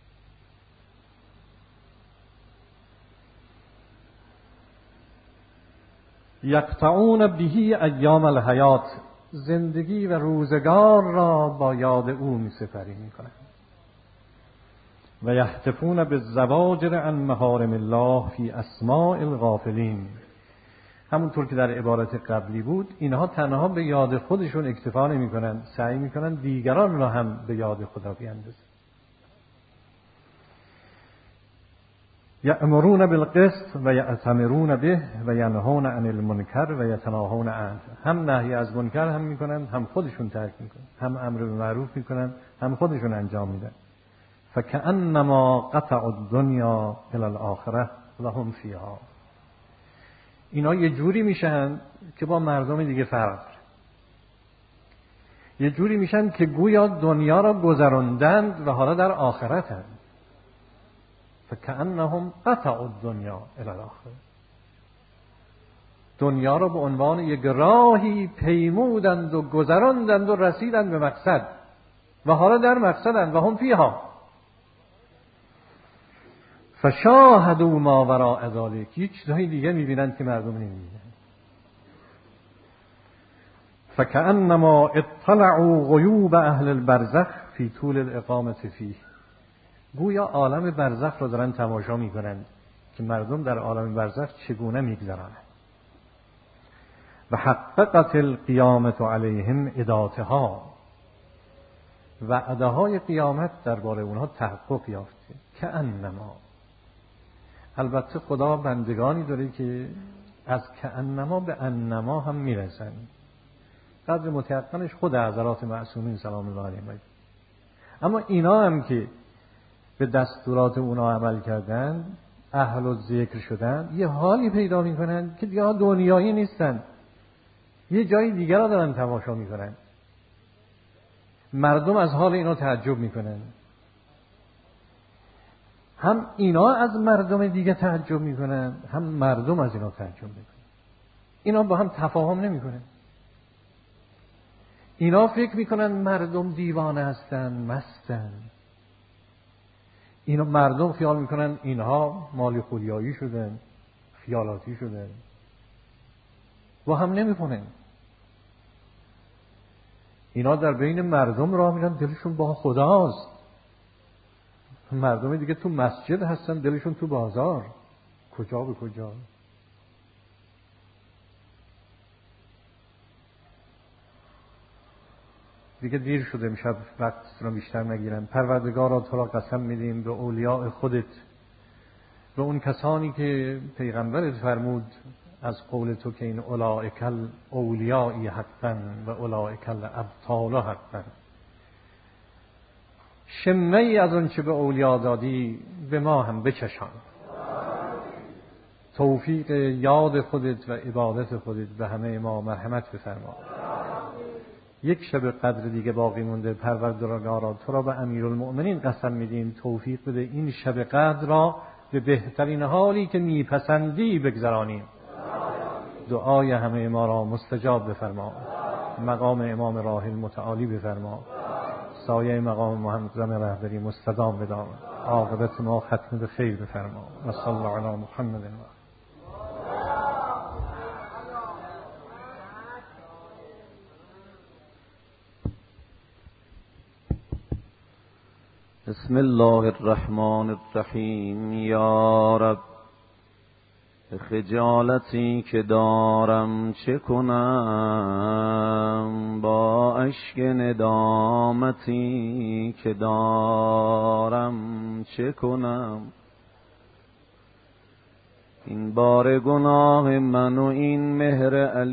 یقطعون بهی ایام الحیات. زندگی و روزگار را با یاد او میسپری میکنند. و یهتفون بالزواجر عن محارم الله فی اسماع الغافلین. همونطور که در عبارت قبلی بود، اینها تنها به یاد خودشون اکتفا نمی‌کنند، سعی می‌کنند دیگران را هم به یاد خدا بیاندازند. یأمرون بالقسط و یأتمرون به و ینهون عن المنکر و یتناهون عنه. هم نهی از منکر هم می‌کنند، هم خودشون ترک می‌کنند، هم امر به معروف می‌کنند، هم خودشون انجام میدن. فکأنما قطعوا الدنیا الی الآخرة و هم فیها. اینا یه جوری میشن که با مردم دیگه فرق داره. یه جوری میشن که گویا دنیا را گذراندند و حالا در آخرتند. فکأنهم قطعوا الدنیا الی الآخرة. دنیا را به عنوان یک راهی پیمودند و گذراندند و رسیدند به مقصد و حالا در مقصدند و هم فیها. فشاهدوا ما وراء ذلک. یک چیزهای دیگه میبینند که مردم نمیبینند. فکأنما اطلعوا غیوب اهل البرزخ فی طول الاقامة فیه. گویا عالم برزخ را دارن تماشا میکنند که مردم در عالم برزخ چگونه میگذرانند. و حققت القیامة علیهم اداتها. وعده‌های قیامت درباره اونها تحقق یافته. کأنما. البته خدا بندگانی داره که از کأنما به انما هم میرسن. قدر متیقنش خود حضرات معصومین سلام الله علیهم. اما اینا هم که به دستورات اونا عمل کردن، اهل الذکر شدن، یه حالی پیدا میکنن که دیگه دنیایی نیستن، یه جای دیگر را دارن تماشا میکنن. مردم از حال اینا تعجب میکنن، هم اینا از مردم دیگه تعجب میکنن، هم مردم از اینا تعجب میکنن. اینا با هم تفاهم نمیکنن. اینا فکر میکنن مردم دیوانه هستن، مستن. اینا مردم خیال میکنن اینها مالی خولیایی شدن، خیالاتی شدن. با هم نمیکنن. اینا در بین مردم راه میرن، دلشون با خداست. مردم دیگه تو مسجد هستن، دلشون تو بازار. کجا به کجا؟ دیگه دیر شده، امشب وقت رو بیشتر نگیرم. پروردگارا تو را قسم میدیم به اولیاء خودت، به اون کسانی که پیغمبرت فرمود از قول تو که این اولئک الاولیاء حقا و اولئک الابطال حقا. شمه ای از اون چه به اولیا دادی به ما هم بچشان. توفیق یاد خودت و عبادت خودت به همه ما مرحمت بفرما. یک شب قدر دیگه باقی مونده. پروردگارا تو را به امیرالمؤمنین قسم میدیم توفیق بده این شب قدر را به بهترین حالی که میپسندی بگذرانیم. دعای همه ما را مستجاب بفرما. مقام امام راحل متعالی بفرما. سایه مقام محمد زن رهبری مستدام بدار. عاقبت ما ختم به خیر بفرما. و صلی الله علی محمد. بسم الله الرحمن الرحیم. یا رب، خجالتی که دارم چه کنم، با اشک ندامتی که دارم چه کنم. این بار گناه من و این مهر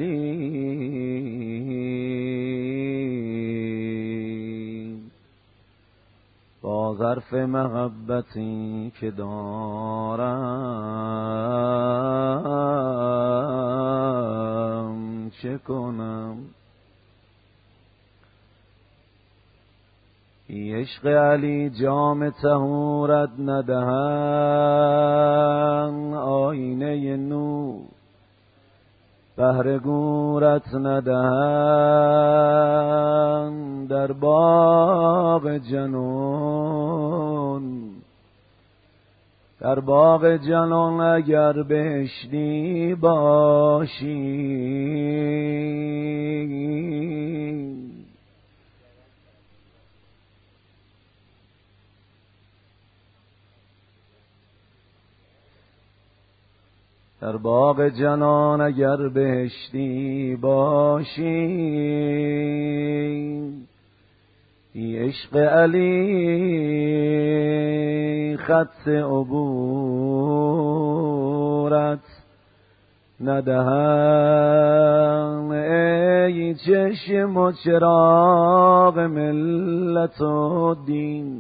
علی، با ظرف محبتی که دارم چه کنم. عشق علی جام طهورت ندهن، آینه نور بهر گورت ندهن. در باغ جنون، در باغ جنون اگر بهشتی باشی، در باغ جنان اگر بهشتی باشی، عشق علی خط عبورت ندهن. ای چشم و چراغ ملت و دین،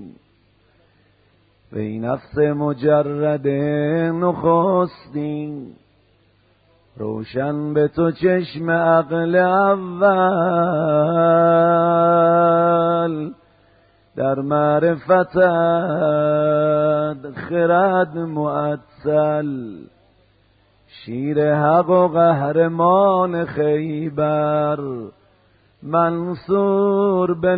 وی نفس مجرد نخستین. روشن به تو چشم عقل اول، در معرفتت خرد معطل. شیر حق و قهرمان خیبر، منصور به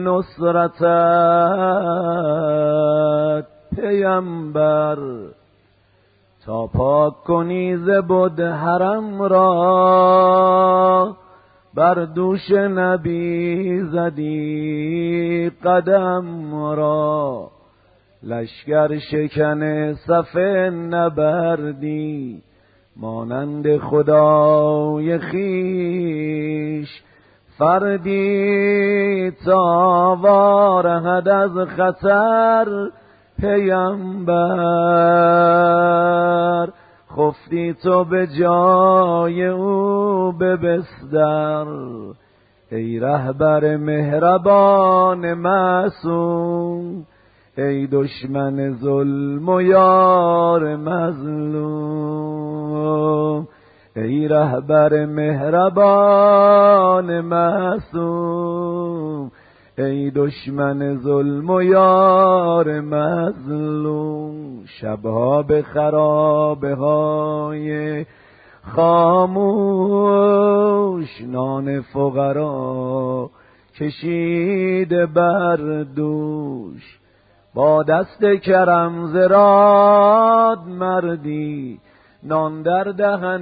نصرتت پیمبر. تا پاک کنی ز بد حرم را، بر دوش نبی زدی قدم را. لشکر شکن صف نبردی، مانند خدای خویش فردی. تا وارهد از خطر پیمبر، خفتی تو به جای او به بستر. ای رهبر مهربان معصوم، ای دشمن ظلم و یار مظلوم. ای رهبر مهربان معصوم، ای دشمن ظلم و یار مظلوم. شبها به خرابه های خاموش، نان فقرا کشیده بر دوش. با دست کرم زراد مردی، نان در دهن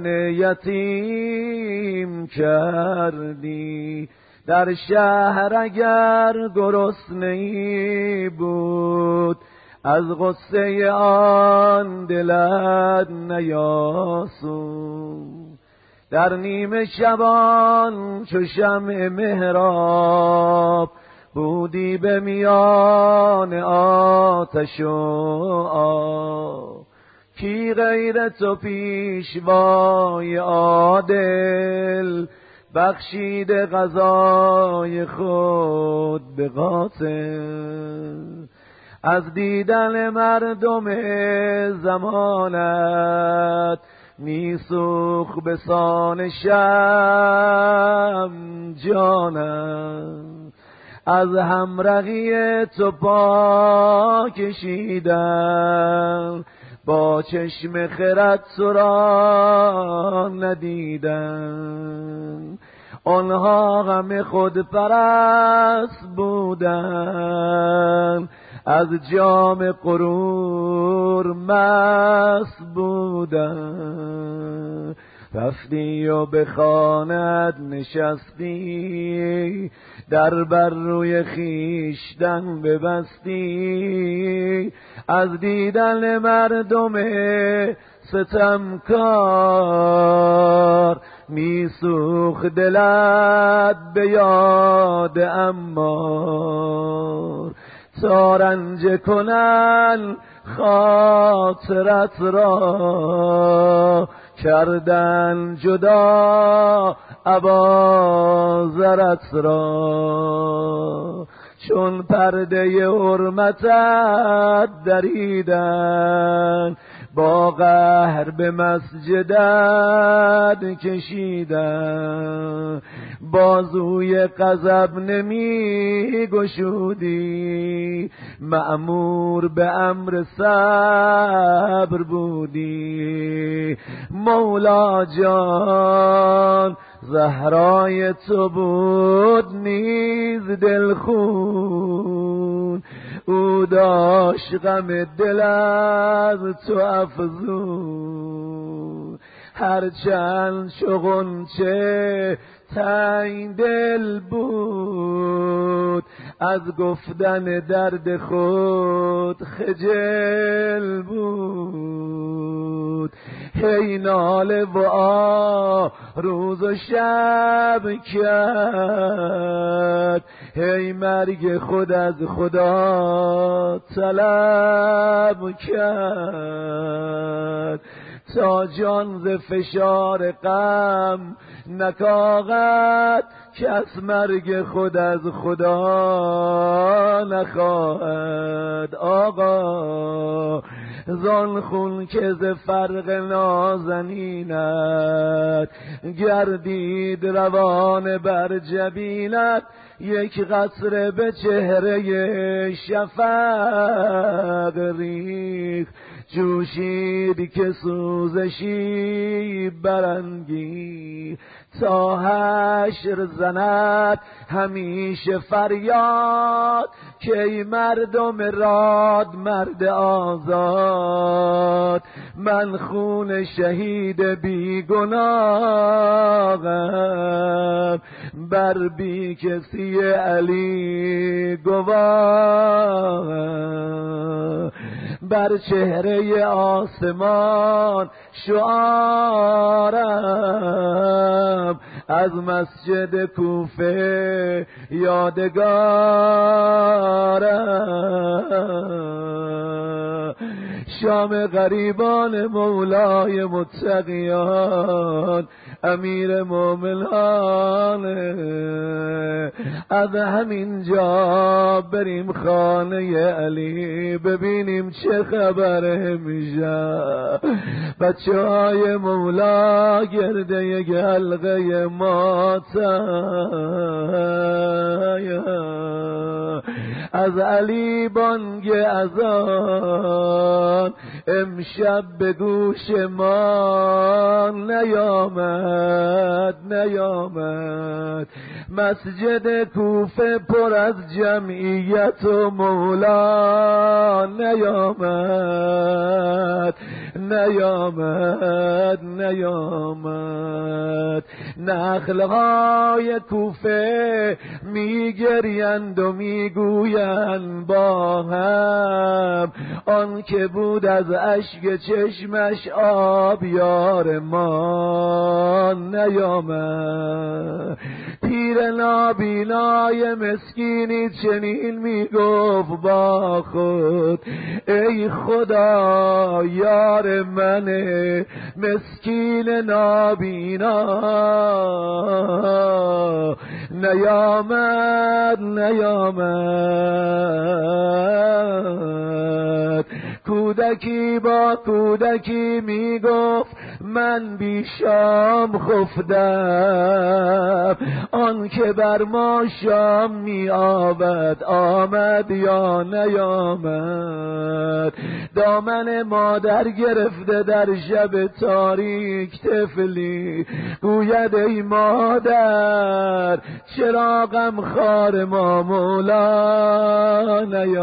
یتیم کردی. در شهر اگر گرسنه‌ای بود، از غصه آن دلت نیاسود. در نیمه شبان چو شمع محراب، بودی به میان آتش و آب. کی غیر تو پیشوای عادل، بخشید قضای خود به قاتل. از دیدن مردم زمانت، میسوخت به سان شم جانم. از همرهی تو پا کشیدم، با چشم خرد تو را ندیدم. آنها غم خود پرست بودن، از جام غرور مست بودن. رفتی و به خانت نشستی، در بر روی خیشتن ببستی، از دیدن مردم ستمکار میسوخت دلت به یاد عمار. تا رنج کنن خاطرت را، کردن جدا ابازرت را. چون پرده حرمتت دریدن، با قهر به مسجدت کشیدن. بازوی غضب نمی گشودی، مأمور به امر صبر بودی. مولا جان زهرای تو بود نیز دلخون، او داشت غم دل از تو افزون. هرچند چو غنچه تنگ دل بود، از گفتن درد خود خجل بود. هی ناله و آه روز و شب کرد، هی مرگ خود از خدا طلب کرد. تا جان ز فشار غم نکاغد، کس مرگ خود از خدا نخواهد. آقا زان خون که ز فرق نازنینت گردید روان بر جبینت، یک قطره به چهره شفق ریخت. جوشید که سوزشی برانگیخت، تا حشر زند همیشه فریاد، که ای مردم راد مرد آزاد. من خون شهید بیگناهم، بر بی کسی علی گواهم. بر چهره آسمان شعارم، از مسجد کوفه یادگارم. شام غریبان مولای متقیان امیر مومنان، از همین جا بریم خانه علی ببینیم چه خبره میشه. بچه های مولا گرده یک حلقه ماتم، از علی بانگ اذان امشب به گوش ما نیامد. مسجد کوفه پر از جمعیت و مولا نیامد. نخلهای کوفه میگریند و میگویند با هم، آن که بود از اشک چشمش آبیار ما نیامد. پیر نابینای مسکینی چنین میگفت با خود، ای خدا یار من مسکین نابینا نیامد. کودکی با کودکی میگفت من بی شام خفتم، آن که بر ما شام می آمد یا نیامد. دامن مادر گرفته در شب تاریک طفلی گوید ای مادر چرا غمخوار ما مولا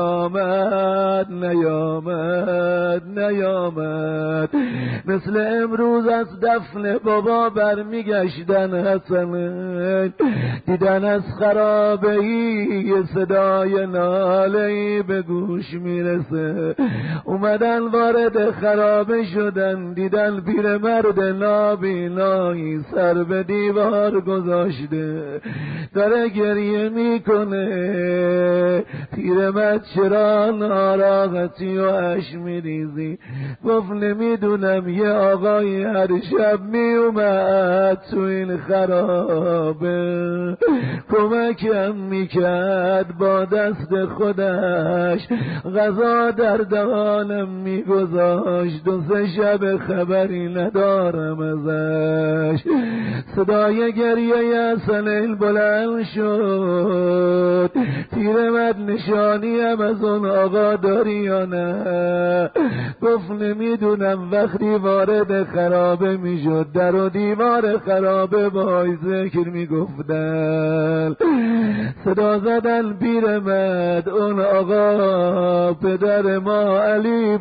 نیامد. مثل امروز از دفن بابا برمیگشتن حسن، دیدن از خرابه‌ای صدای ناله‌ای به گوش میرسه، اومدن وارد خرابه شدن، دیدن پیرمرد نابینایی سر به دیوار گذاشته داره گریه میکنه. پیرمرد چرا ناراحتی و اش میریزی؟ گفت نمیدونم، یه آقای هر شب میومد تو این خرابه کمکم میکرد، با دست خودش غذا در دهانم میگذاشت، 2-3 شب خبری ندارم ازش. صدای گریه حسن بلند شد، پیرمرد نشانی هم از اون آقا داری یا نه؟ گفت نمیدونم. وقتی وارد خرابه میشد در و دیوار خرابه با ذکر میگفتن، صدا زدن پیرمرد اون آقا پدر ما علی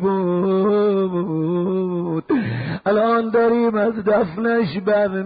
بود، الان داریم از دفنش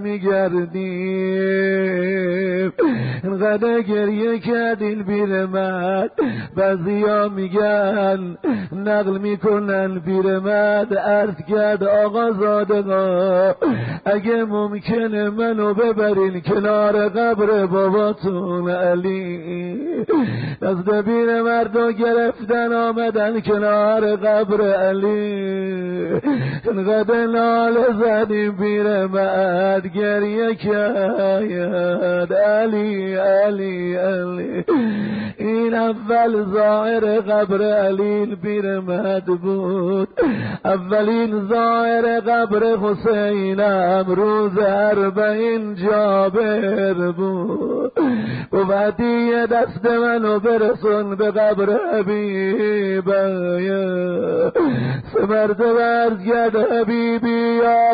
برمیگردیم. اینقدر گریه کرد این پیرمرد، بعضیا میگن نقل میکنن پیرمرد عرض کرد آقا زادگان اگه ممکنه منو ببرین کنار قبر باباتون علی. دست پیرمردو گرفتن آمدن کنار قبر علی، اینقدر ناله زدیم پیرمرد گریه کرد علی علی علی. این اول زائر قبر علی پیرمرد بود، اولین زائر قبر حسینم روز 40 جابر بود. گفتی دست منو برسون به قبر حبیبه، 3 مرتبه عرض کرد حبیبی یا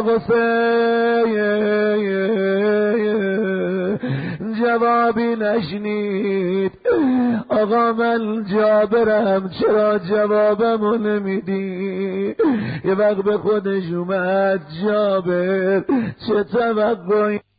حسین، جوابی نشنید. آقا من جابرم چرا جوابمو نمیدی؟ یه وقت به خودش اومد جابر چه توقعی